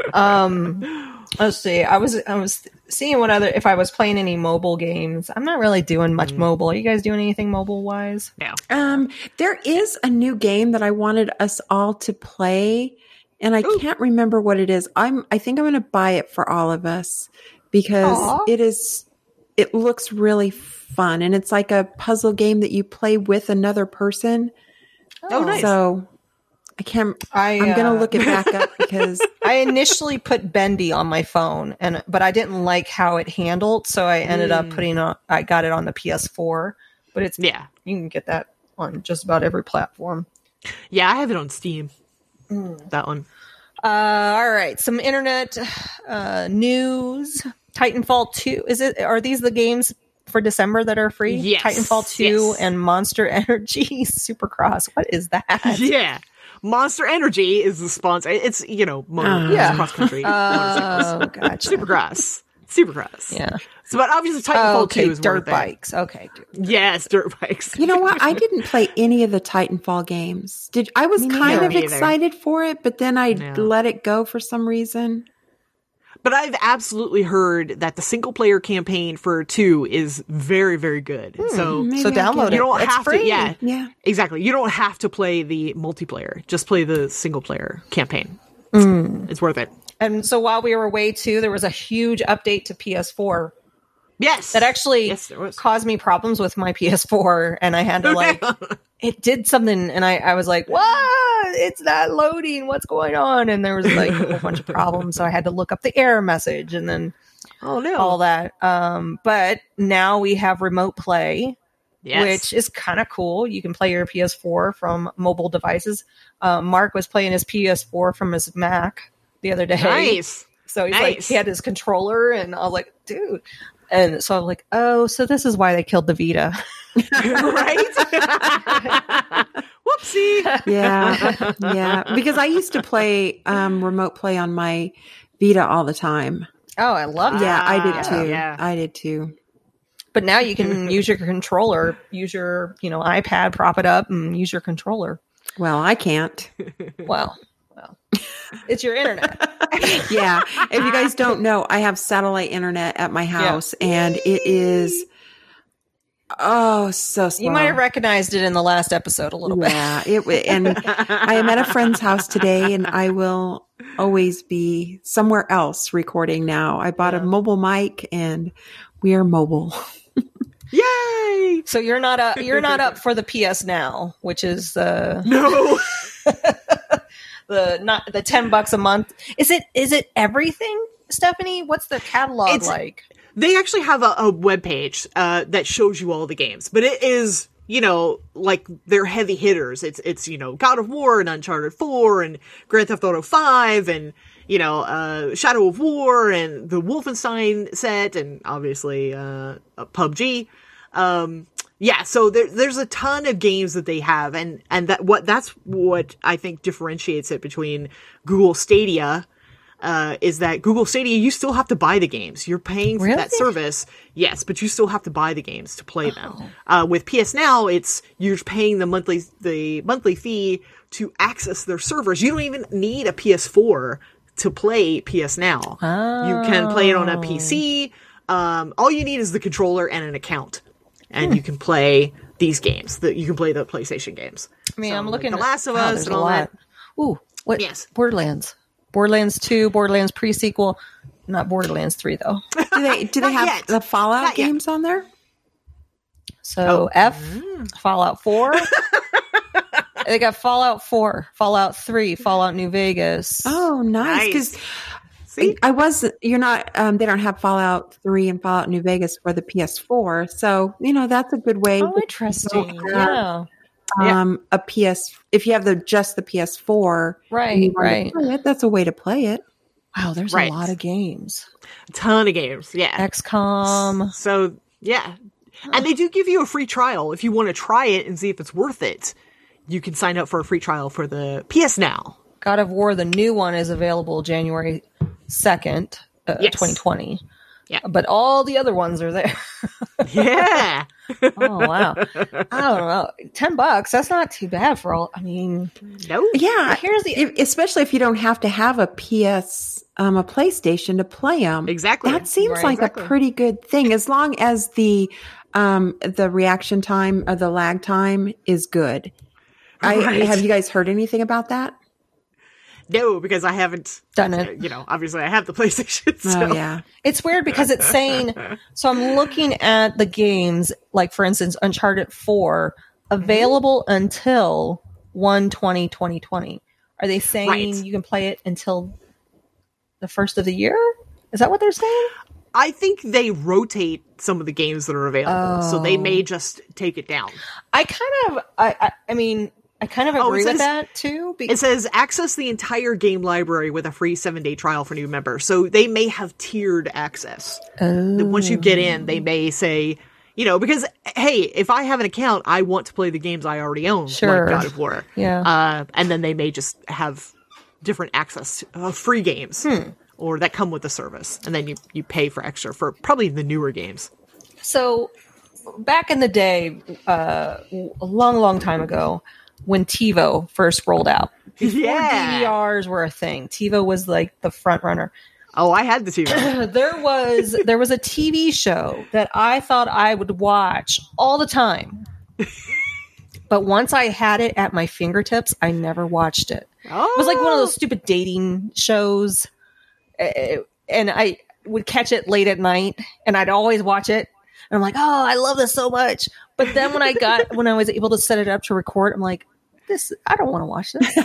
Um, let's see. I was I was seeing what other if I was playing any mobile games. I'm not really doing much mobile. Are you guys doing anything mobile wise? No. Um, there is a new game that I wanted us all to play, and I Ooh. can't remember what it is. I'm I think I'm going to buy it for all of us because Aw. it is it looks really fun, and it's like a puzzle game that you play with another person. Oh, nice. So I can't. I, I'm going uh, to look it back up because I initially put Bendy on my phone, and but I didn't like how it handled, so I ended up putting on. I got it on the P S four, but it's Yeah. you can get that on just about every platform. Yeah, I have it on Steam. That one. Uh, all right, some internet uh, news. Titanfall two. Is it? Are these the games for December that are free? Yes, Titanfall two yes. and Monster Energy Supercross. What is that? Yeah. Monster Energy is the sponsor. It's, you know, motor, Yeah. cross country. Oh, gotcha. Supercross. Supercross. Yeah. So, but obviously Titanfall Oh, okay, two is dirt worth it. bikes. Okay, dude. Yes, dirt bikes. you know what? I didn't play any of the Titanfall games. Did I was Me kind neither. of Me either. excited for it, but then I No. let it go for some reason. But I've absolutely heard that the single player campaign for two is very, very good. so Maybe So I'll get download it. it. you don't It's have free. to. Yeah, Yeah. exactly. You don't have to play the multiplayer. Just play the single player campaign. It's, it's worth it. And so while we were away too, there was a huge update to P S four Yes, that actually Yes, there was. caused me problems with my P S four, and I had to like it did something, and I, I was like, what? It's not loading. What's going on? And there was like a whole bunch of problems, so I had to look up the error message and then Oh no! all that. Um, but now we have remote play, Yes. which is kind of cool. You can play your P S four from mobile devices. Uh, Mark was playing his P S four from his Mac the other day. nice. So he's like, Nice. he had his controller, and I was like, dude. And so I'm like, oh, so this is why they killed the Vita. Right? Whoopsie. Yeah, yeah. Because I used to play um, remote play on my Vita all the time. Oh, I love Yeah, that. I did Ah, too. yeah. I did too. But now you can use your controller, use your, you know, iPad, prop it up, and use your controller. Well, I can't. Well, well, it's your internet. Yeah. If you guys don't know, I have satellite internet at my house, and it is oh so slow. You might have recognized it in the last episode a little bit. Yeah, it w- and I am at a friend's house today, and I will always be somewhere else recording now. I bought a mobile mic, and we are mobile. Yay! So you're not up. You're not up for the P S Now, which is the No. the not the ten bucks a month. Is it? Is it everything, Stephanie? What's the catalog It's- like? They actually have a, a webpage uh, that shows you all the games, but it is, you know, like they're heavy hitters. It's, it's you know, God of War and Uncharted four and Grand Theft Auto five and, you know, uh, Shadow of War and the Wolfenstein set and obviously uh, uh, P U B G. Um, yeah, so there, there's a ton of games that they have, and, and that what that's what I think differentiates it between Google Stadia uh, is that Google Stadia, you still have to buy the games. You're paying for Really? that service, yes, but you still have to buy the games to play them. Uh, with P S Now, it's you're paying the monthly the monthly fee to access their servers. You don't even need a P S four to play P S Now. Oh. You can play it on a P C. Um, all you need is the controller and an account, and Hmm. you can play these games. That you can play the PlayStation games. I mean, So, I'm like looking The at Last of wow, Us there's and a all lot. that. Ooh, what? Yes. Borderlands, Borderlands two, Borderlands pre-sequel, not Borderlands three though. Do they do they Not have yet. the Fallout Not yet. games on there? So Oh. F, Fallout four. They got Fallout four, Fallout three, Fallout New Vegas. Oh, nice. Because Nice. See, I was you're not um, they don't have Fallout three and Fallout New Vegas for the P S four, so you know that's a good way. Oh, to interesting. go have, Yeah, Um, a P S if you have the just the P S four, and right, you want to right. play it, that's a way to play it. Wow, there's Right. a lot of games. a ton of games. Yeah. X COM. So yeah, and they do give you a free trial if you want to try it and see if it's worth it. You can sign up for a free trial for the P S Now. God of War, the new one, is available January second, uh, Yes. twenty twenty. Yeah. But all the other ones are there. Yeah. Oh, wow. I don't know. ten bucks, that's not too bad for all. I mean, No. Yeah, Here's the- if, especially if you don't have to have a P S, um, a PlayStation to play them. Exactly. That seems Right. like Exactly. a pretty good thing, as long as the um, the reaction time or the lag time is good. I Right. have you guys heard anything about that? No, because I haven't Done it. You know, obviously I have the PlayStation. So. Oh yeah, it's weird because it's saying, so I'm looking at the games, like for instance, Uncharted four, available until one twenty twenty twenty. Are they saying Right. you can play it until the first of the year? Is that what they're saying? I think they rotate some of the games that are available, so they may just take it down. I kind of, I, I, I mean, I kind of Oh, it agree with says- that too. It says access the entire game library with a free seven-day trial for new members. So they may have tiered access. That once you get in, they may say, you know, because hey, if I have an account, I want to play the games I already own, Sure. like God of War. Yeah. Uh, and then they may just have different access to uh, free games, or that come with the service, and then you you pay for extra for probably the newer games. So back in the day, uh, a long, long time ago, when TiVo first rolled out, before Yeah. D V Rs were a thing, TiVo was like the front runner. Oh, I had the T V. There was there was a T V show that I thought I would watch all the time, but once I had it at my fingertips, I never watched it. Oh, It was like one of those stupid dating shows, uh, and I would catch it late at night, and I'd always watch it. And I'm like, oh, I love this so much. But then when I got when I was able to set it up to record, I'm like, this I don't want to watch this.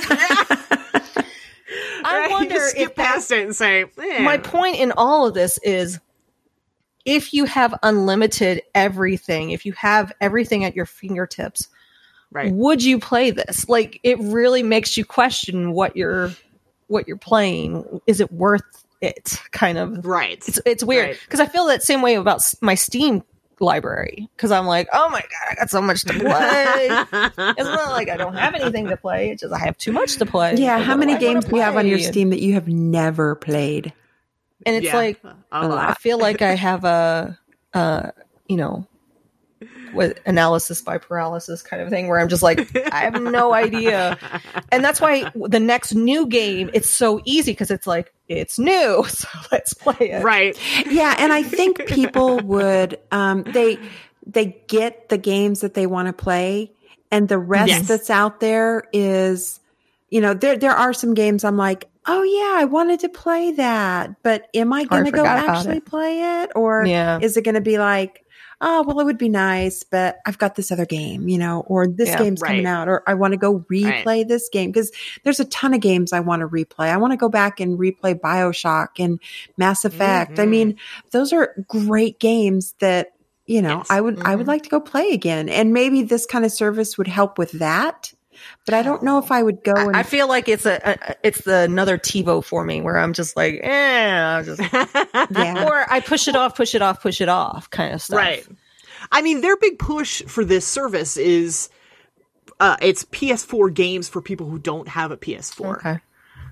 I Right, wonder you skip if past it and say, eh. my point in all of this is if you have unlimited everything, if you have everything at your fingertips, right. would you play this? Like, it really makes you question what you're what you're playing. Is it worth it? Kind of. Right. It's it's weird Right. because I feel that same way about s- my Steam library because I'm like, oh my god, I got so much to play. It's not like I don't have anything to play. It's just I have too much to play. yeah. Like, How what do many I wanna games do you have on your play? Steam that you have never played? And it's Yeah, like a a lot. I feel like I have a, uh, you know, what analysis by paralysis kind of thing where I'm just like, I have no idea. And that's why the next new game, it's so easy because it's like, it's new. So let's play it. Right. Yeah, and I think people would um they they get the games that they want to play, and the rest Yes. that's out there is, you know, there there are some games I'm like, oh yeah, I wanted to play that, but am I going to go forgot about actually it. play it, or Yeah. is it going to be like, oh well, it would be nice, but I've got this other game, you know, or this Yeah, game's coming right. out, or I want to go replay this game because there's a ton of games I want to replay. I want to go back and replay BioShock and Mass Effect. I Mhm. mean, those are great games that, you know, Yes. I would I would like to go play again. And maybe this kind of service would help with that. But I don't know if I would go and I feel like it's a, a it's the another TiVo for me where I'm just like, eh, I'll just, yeah. or I push it off, push it off, push it off kind of stuff. Right. I mean, their big push for this service is uh, it's P S four games for people who don't have a P S four. Okay.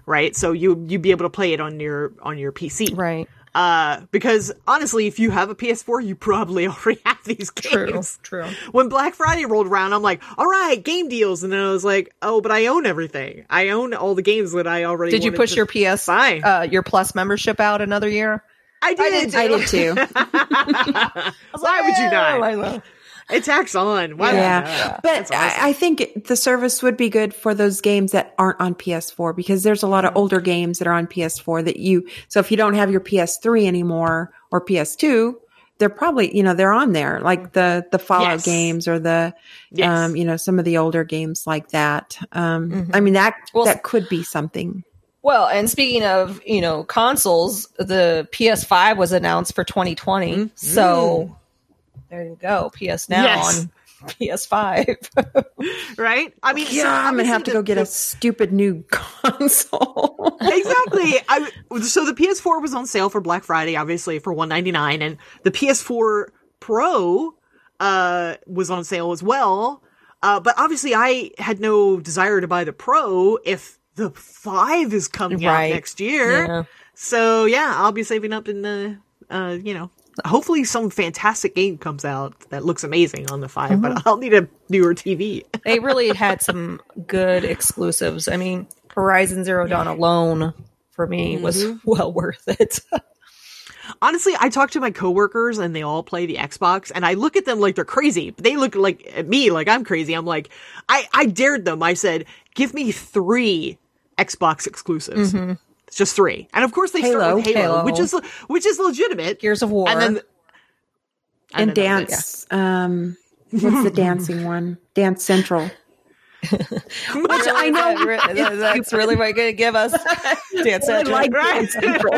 right? So you you'd be able to play it on your on your P C, Right. Uh, because honestly, if you have a P S four, you probably already have these games. True, true. When Black Friday rolled around, I'm like, all right, game deals. And then I was like, oh, but I own everything. I own all the games that I already Did you wanted push to your P S, buy. uh, your Plus membership out another year? I did. I did too. Why would you not? I know. It tacks on. Why Yeah, not? but That's awesome. I, I think the service would be good for those games that aren't on P S four because there's a lot of older games that are on P S four that you. So if you don't have your P S three anymore or P S two, they're probably you know they're on there like the the Fallout Yes. games or the Yes. um you know some of the older games like that. Um, I mean that Well, that could be something. Well, and speaking of, you know, consoles, the P S five was announced for twenty twenty. So there you go. P S Now Yes. on P S five. Right? I mean, so Yeah, I'm gonna obviously have to the- go get the- a stupid new console. exactly. I, so the P S four was on sale for Black Friday, obviously for one ninety-nine, and the P S four Pro uh, was on sale as well. Uh, but obviously, I had no desire to buy the Pro if the five is coming Right. out next year. Yeah. So yeah, I'll be saving up in the, uh, you know, hopefully some fantastic game comes out that looks amazing on the five. But I'll need a newer T V. They really had some good exclusives. I mean, Horizon Zero Dawn alone for me was well worth it. Honestly, I talk to my coworkers and they all play the Xbox and I look at them like they're crazy. But they look like at me like I'm crazy. I'm like, I, I dared them. I said, give me three Xbox exclusives. It's just three. And of course they start Halo. with Halo, Halo. which is, which is legitimate. Gears of War. And then, And then that was it. dance. Um, what's the dancing one? Dance Central. Which I know that's really what you're going to give us. Dance I Central. like Right. Dance Central.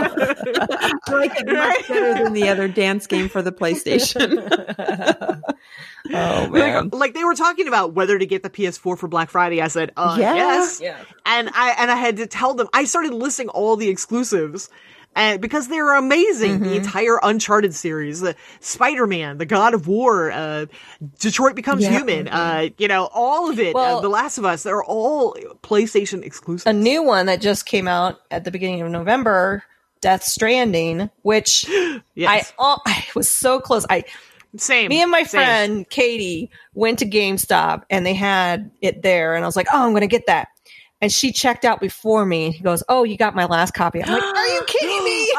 I like it much better than the other dance game for the PlayStation. Oh, man. Like, like they were talking about whether to get the P S four for Black Friday. I said, uh, Yeah. yes. Yeah. And I, and I had to tell them, I started listing all the exclusives. And because they were amazing, the entire Uncharted series, the Spider-Man, the God of War, uh, Detroit Becomes Yeah. Human, uh, you know, all of it, Well- uh, The Last of Us, they're all PlayStation exclusives. A new one that just came out at the beginning of November, Death Stranding, which Yes. I, oh, I was so close. I Same. Me and my Same. friend Katie went to GameStop and they had it there, and I was like, "Oh, I'm going to get that." And she checked out before me, and he goes, "Oh, you got my last copy." I'm like, "Are you kidding me?"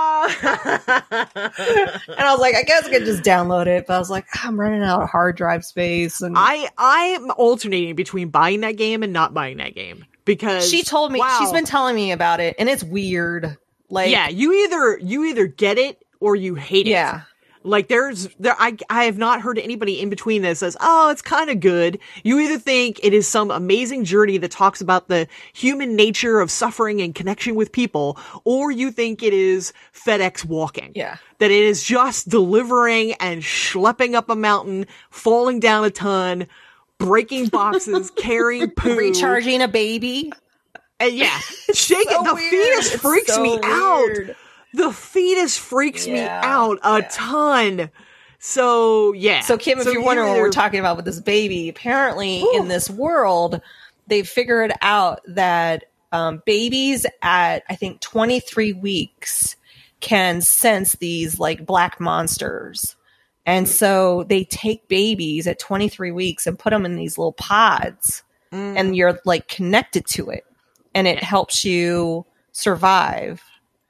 Ah. And I was like, "I guess I could just download it," but I was like, "I'm running out of hard drive space." And I, I'm alternating between buying that game and not buying that game because she told me wow. she's been telling me about it, and it's weird. Like, yeah, you either you either get it or you hate it. yeah. Like there's there I I have not heard anybody in between that says, "Oh, it's kind of good." You either think it is some amazing journey that talks about the human nature of suffering and connection with people, or you think it is FedEx walking. Yeah. That it is just delivering and schlepping up a mountain, falling down a ton, breaking boxes, carrying poo. Recharging a baby. And yeah, shake So it. The weird. fetus It's freaks so me weird. out. The fetus freaks me Yeah, out a yeah. ton. So yeah. So Kim, if you're you wondering what either- we're talking about with this baby, apparently in this world, they've figured out that um, babies at I think twenty-three weeks can sense these like black monsters. And so they take babies at twenty-three weeks and put them in these little pods, and you're like connected to it, and it helps you survive.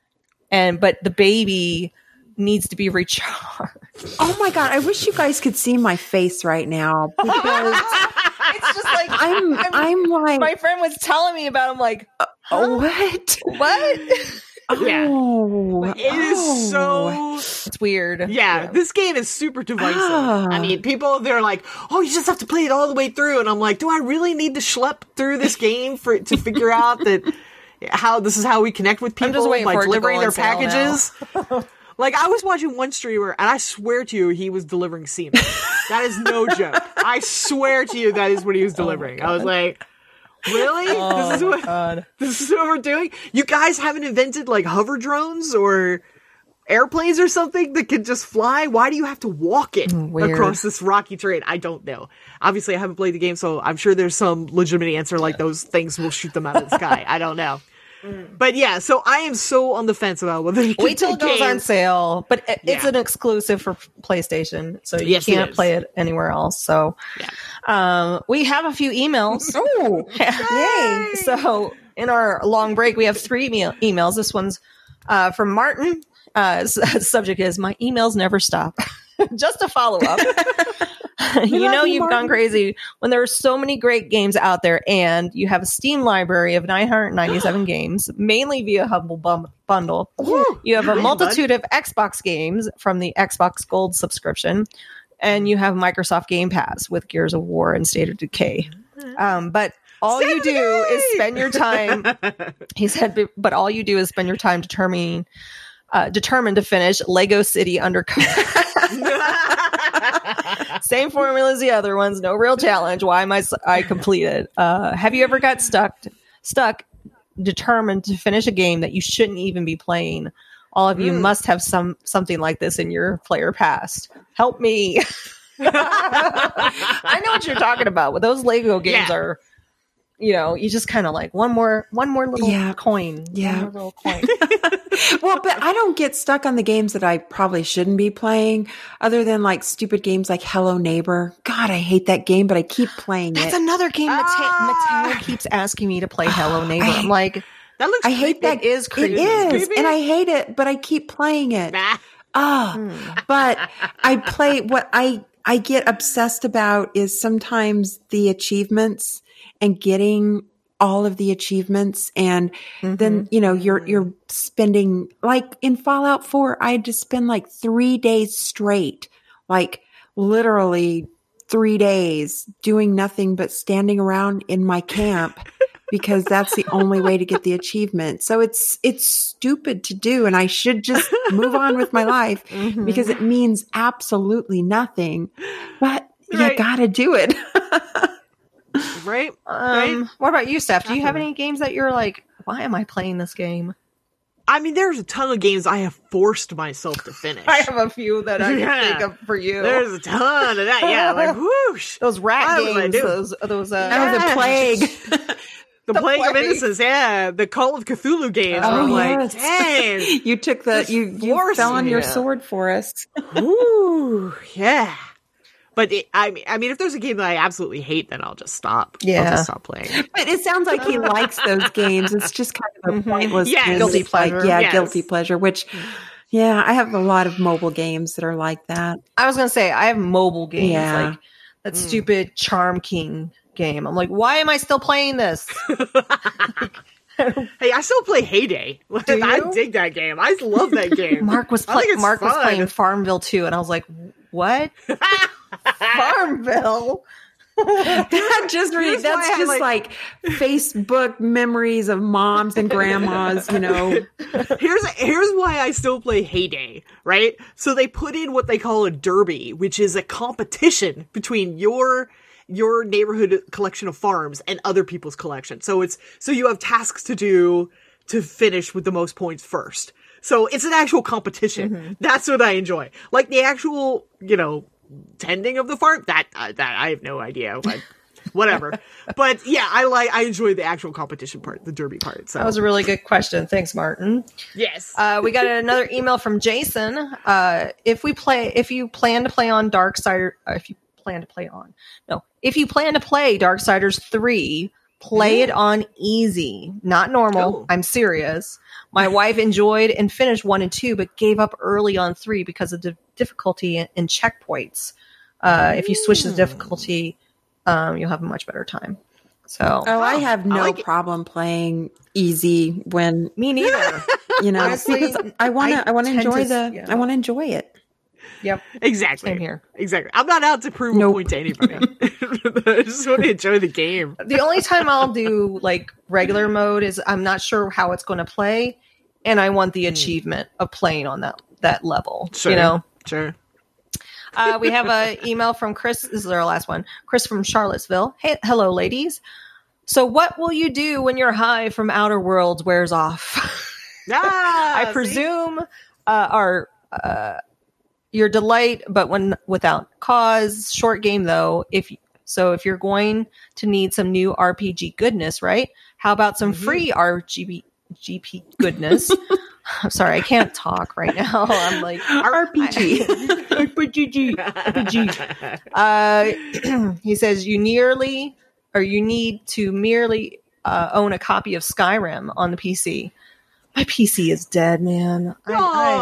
And but the baby needs to be recharged. Oh my God. I wish you guys could see my face right now because It's just like I'm, I'm like, my friend was telling me about. I'm like, oh, what? what? Yeah. Oh, It is so It's weird. yeah, this game is super divisive. Ah. I mean, people they're like, "Oh, you just have to play it all the way through," and I'm like, "Do I really need to schlep through this game for to figure out that how this is how we connect with people just waiting by for it to delivering go their on sale packages?" Like I was watching one streamer, and I swear to you, he was delivering semen. That is no joke. I swear to you, that is what he was delivering. I was like, "Really? this is what God. this is what we're doing? You guys haven't invented like hover drones or airplanes or something that can just fly? Why do you have to walk it Weird. across this rocky terrain?" I don't know. Obviously, I haven't played the game, so I'm sure there's some legitimate answer like those things will shoot them out of the sky. I don't know. But yeah, so I am so on the fence about whether you Wait till can it goes on games. sale, but it, it's Yeah. an exclusive for PlayStation, so you Yes, it can't is. play it anywhere else. So, Yeah. um, we have a few emails. Oh, Yay! So, in our long break, we have three email- emails. This one's uh, from Martin. Uh, s- subject is my emails never stop. Just a follow up. you love know you, you've Martin. gone crazy when there are so many great games out there, and you have a Steam library of nine hundred ninety-seven games, mainly via Humble bum- Bundle. You have a Nice, multitude of Xbox games from the Xbox Gold subscription, and you have Microsoft Game Pass with Gears of War and State of Decay. Um, but all State you of do Decay! is spend your time. He said, but- but all you do is spend your time determining, uh, determined to finish Lego City Undercover. Same formula as the other ones. No real challenge. Why am I? s- I completed. Uh, have you ever got stuck? Stuck, determined to finish a game that you shouldn't even be playing? All of you must have some something like this in your player past. Help me. I know what you're talking about. But those Lego games Yeah. are, you know, you just kind of like one more, one more little Yeah. coin. Yeah. One more little coin. well, but I don't get stuck on the games that I probably shouldn't be playing, other than like stupid games like Hello Neighbor. God, I hate that game, but I keep playing That's it. another game. Mateo, Ah! Mateo keeps asking me to play Hello Neighbor. I- I'm like, That looks I hate creepy. that. it is creepy. It is, Creepy? and I hate it, but I keep playing it. Nah. Ah, but I play what I I get obsessed about is sometimes the achievements and getting all of the achievements, and then you know you're you're spending like in Fallout four. I had to spend like three days straight, like literally three days doing nothing but standing around in my camp. Because that's the only way to get the achievement. So it's it's stupid to do, and I should just move on with my life because it means absolutely nothing. But you Right. gotta do it. Right? Um, right? what about you, Steph? Do you have any games that you're like, why am I playing this game? I mean, there's a ton of games I have forced myself to finish. I have a few that I Yeah. can think of for you. There's a ton of that. Yeah, like whoosh. those rat Why would I games, do? those those uh, Oh, the Yeah. plague. The, The Plague of Plague. Innocence, yeah. The Call of Cthulhu games. Oh, where I'm yes. like, dang. You took the you you forced fell on me, your yeah. sword for us. Ooh, yeah. But it, I mean, I mean, if there's a game that I absolutely hate, then I'll just stop. I'll Yeah. just stop playing. But it sounds like he likes those games. It's just kind of a pointless Yes. game. Guilty It's like, pleasure. yeah, Yes. guilty pleasure. Which, yeah, I have a lot of mobile games that are like that. I was gonna say I have mobile games Yeah. like that stupid Charm King game. I'm like, why am I still playing this? Hey, I still play Heyday. Do you? I dig that game. I love that game. Mark was I think playing. it's Mark was fun. playing Farmville too, and I was like, what? Farmville? That just really, Here's why that's I just like- like, Facebook memories of moms and grandmas, you know. Here's here's why I still play Heyday, right? So they put in what they call a derby, which is a competition between your your neighborhood collection of farms and other people's collection. So it's so you have tasks to do to finish with the most points first. So it's an actual competition. Mm-hmm. That's what I enjoy. Like the actual, you know, tending of the farm, that uh, that I have no idea. But whatever. But yeah, I like I enjoy the actual competition part, the derby part. So That was a really good question. Thanks, Martin. yes. Uh, we got another email from Jason. Uh, if we play, if you plan to play on Darksider, uh, if you plan to play on, no, if you plan to play Darksiders three, play it on easy, not normal. Oh. I'm serious. My wife enjoyed and finished one and two, but gave up early on three because of the difficulty in, in checkpoints. Uh, if you switch the difficulty, um, you'll have a much better time. So, Oh, I have no like it. problem playing easy when, me neither. you know, Honestly, because I want I to, I want to tend enjoy to- the, yeah. I want to enjoy it. Yep. Exactly. Same here. Exactly. I'm not out to prove Nope. a point to anybody. I just want to enjoy the game. The only time I'll do like regular mode is I'm not sure how it's going to play, and I want the achievement of playing on that that level. Sure. You know. Sure. Uh, we have an email from Chris. This is our last one. Chris from Charlottesville. Hey, hello, ladies. So, what will you do when your high from Outer Worlds wears off? Ah, I see? presume uh, our uh, your delight, but when without cause. Short game though. If so, if you're going to need some new R P G goodness, right? How about some free R P G G P goodness. I'm sorry, I can't talk right now. I'm like R P G. R P G. R P G. Uh, he says you nearly, or you need to merely uh, own a copy of Skyrim on the P C. My P C is dead, man. I,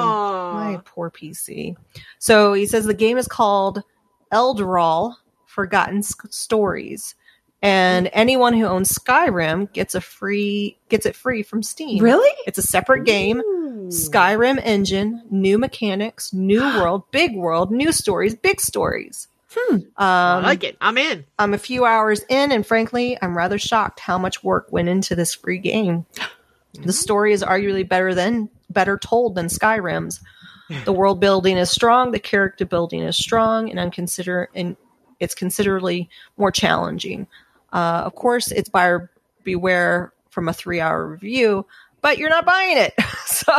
I, my poor P C. So he says the game is called Eldral Forgotten S- Stories. And anyone who owns Skyrim gets a free gets it free from Steam. Really? It's a separate game. Ooh. Skyrim engine, new mechanics, new world, big world, new stories, big stories. Hmm. Um, I like it. I'm in. I'm a few hours in, and frankly, I'm rather shocked how much work went into this free game. The story is arguably better than better told than Skyrim's. The world building is strong, the character building is strong, and I'm consider and it's considerably more challenging. Uh, of course, it's buyer beware from a three-hour review, but you're not buying it, so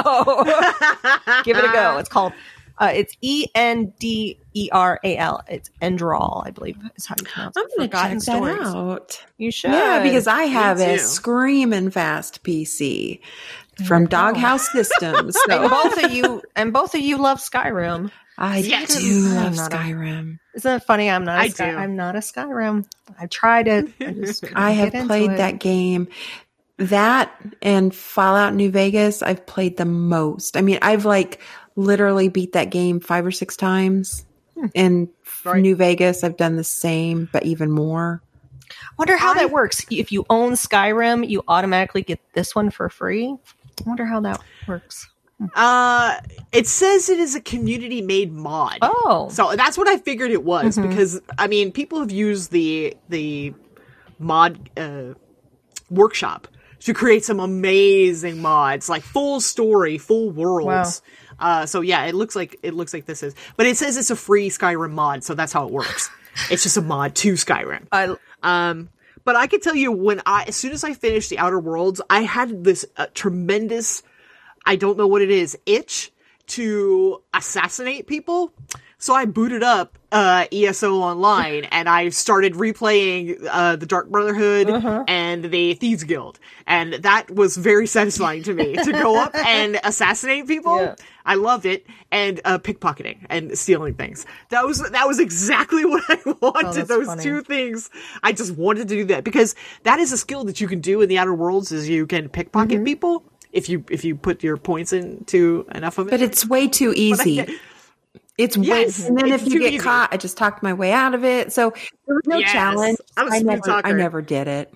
give it a go. It's called uh, it's E N D E R A L. It's Endral, I believe is how you pronounce it. I'm going to check that Stories. out. You should, Yeah, because I have Me a too. screaming fast P C from Doghouse Systems. So and both of you and both of you love Skyrim. I Yes. do I'm love not a- Skyrim. Isn't it funny? I'm not. A I Sky, do. I'm not a Skyrim. I tried it. I, just couldn't I have get into played it. that game. That and Fallout New Vegas, I've played the most. I mean, I've like literally beat that game five or six times. In Right. New Vegas, I've done the same, but even more. Wonder how I- that works. If you own Skyrim, you automatically get this one for free. I wonder how that works. Uh, it says it is a community made mod. Oh. So that's what I figured it was because I mean, people have used the the mod uh, workshop to create some amazing mods, like full story, full worlds. Uh, so yeah, it looks like it looks like this is, but it says it's a free Skyrim mod, so that's how it works. It's just a mod to Skyrim. I, Um, but I can tell you when I, as soon as I finished the Outer Worlds, I had this uh, tremendous, I don't know what it is, itch to assassinate people. So I booted up uh, E S O Online and I started replaying uh, the Dark Brotherhood Uh-huh. and the Thieves Guild, and that was very satisfying to me to go up and assassinate people. Yeah. I loved it, and uh, pickpocketing and stealing things. That was that was exactly what I wanted. Oh, that's Those funny. two things. I just wanted to do that because that is a skill that you can do in the Outer Worlds. Is you can pickpocket Mm-hmm. people if you if you put your points into enough of it. But it's way too easy. It's Yes, way, and then it's if you too get easy. caught, I just talked my way out of it. So there was no Yes, challenge. I'm a I smooth never, I talker. never did it.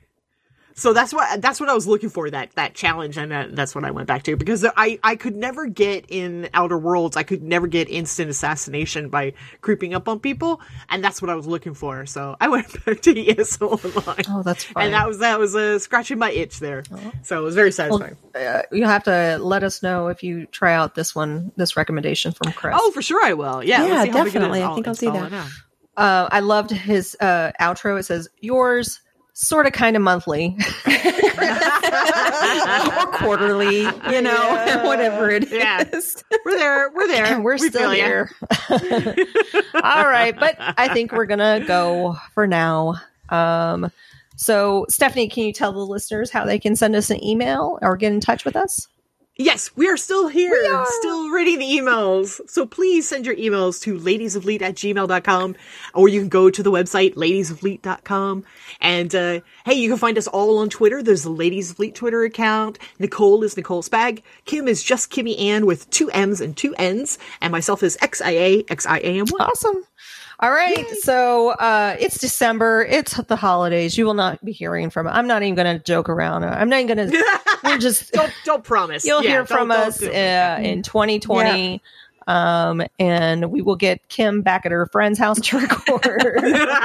So that's what that's what I was looking for, that that challenge, and that, that's what I went back to, because I I could never get in Outer Worlds. I could never get instant assassination by creeping up on people, and that's what I was looking for. So I went back to E S O Online. Oh, that's funny. And that was that was uh, scratching my itch there. So it was very satisfying. uh, you have to let us know if you try out this one, this recommendation from Chris. Oh, for sure I will. Yeah, Yeah, let's see how big it is. definitely. I think I'll do install that. it now. Uh, I loved his uh, outro. It says, yours, sort of, kind of monthly. Or quarterly, you know, Yeah. whatever it is. Yeah. We're there. We're there. And we're We still feel ya. here. All right. But I think we're going to go for now. Um, so, Stephanie, can you tell the listeners how they can send us an email or get in touch with us? Yes, we are still here, We are. still reading the emails. So please send your emails to ladiesofleet at gmail dot com, or you can go to the website ladies of leet dot com. And uh, hey, you can find us all on Twitter. There's the Ladies of Leet Twitter account. Nicole is Nicole Spag. Kim is just Kimmy Ann with two M's and two N's. And myself is X I A, X I A M Y. Awesome. All right. So uh, it's December. It's the holidays. You will not be hearing from I'm not even going to joke around. I'm not even going to. We're just. Don't, don't promise. You'll Yeah, hear don't- from don't us do uh, it. in twenty twenty. Um, and we will get Kim back at her friend's house to record.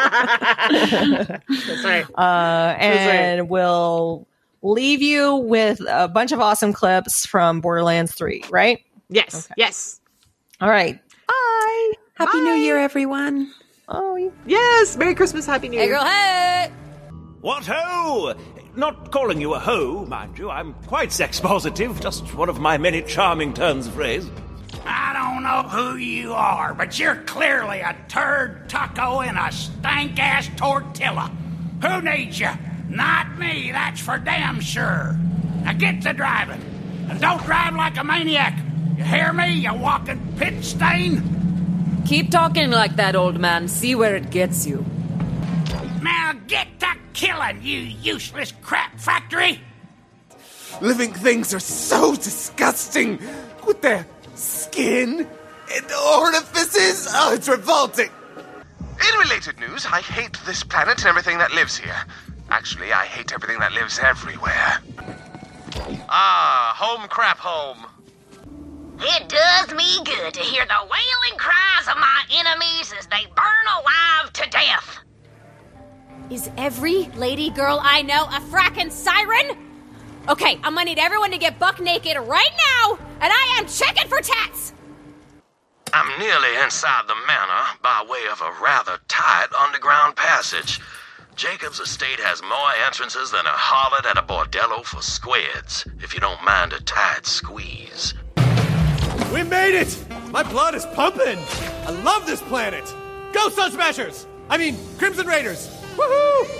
That's right. uh, and we'll leave you with a bunch of awesome clips from Borderlands three, right? Yes, yes, All right. Bye. Happy New Year, everyone. Oh, you- yes. Merry Christmas, Happy New Year. Hey, girl, hey! What ho! Not calling you a ho, mind you. I'm quite sex positive, just one of my many charming turns of phrase. I don't know who you are, but you're clearly a turd taco and a stank-ass tortilla. Who needs you? Not me, that's for damn sure. Now get to driving. And don't drive like a maniac. You hear me, you walking pit stain? Keep talking like that, old man. See where it gets you. Now get to killing, you useless crap factory! Living things are so disgusting with their skin and orifices. Oh, it's revolting. In related news, I hate this planet and everything that lives here. Actually, I hate everything that lives everywhere. Ah, home crap home. It does me good to hear the wailing cries of my enemies as they burn alive to death. Is every lady girl I know a frackin' siren? Okay, I'm gonna need everyone to get buck naked right now, and I am checking for tats! I'm nearly inside the manor by way of a rather tight underground passage. Jacob's estate has more entrances than a harlot at a bordello for squids, if you don't mind a tight squeeze. We made it! My blood is pumping! I love this planet! Go Sun Smashers! I mean, Crimson Raiders! Woohoo!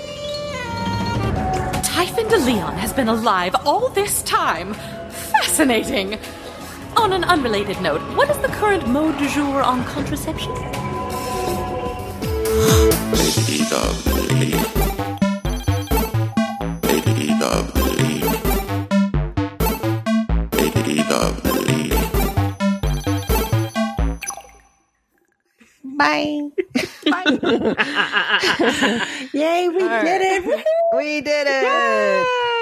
Typhon de Leon has been alive all this time. Fascinating. On an unrelated note, what is the current mode du jour on contraception? Bye. Bye. Yay, we All did right. it. We did it.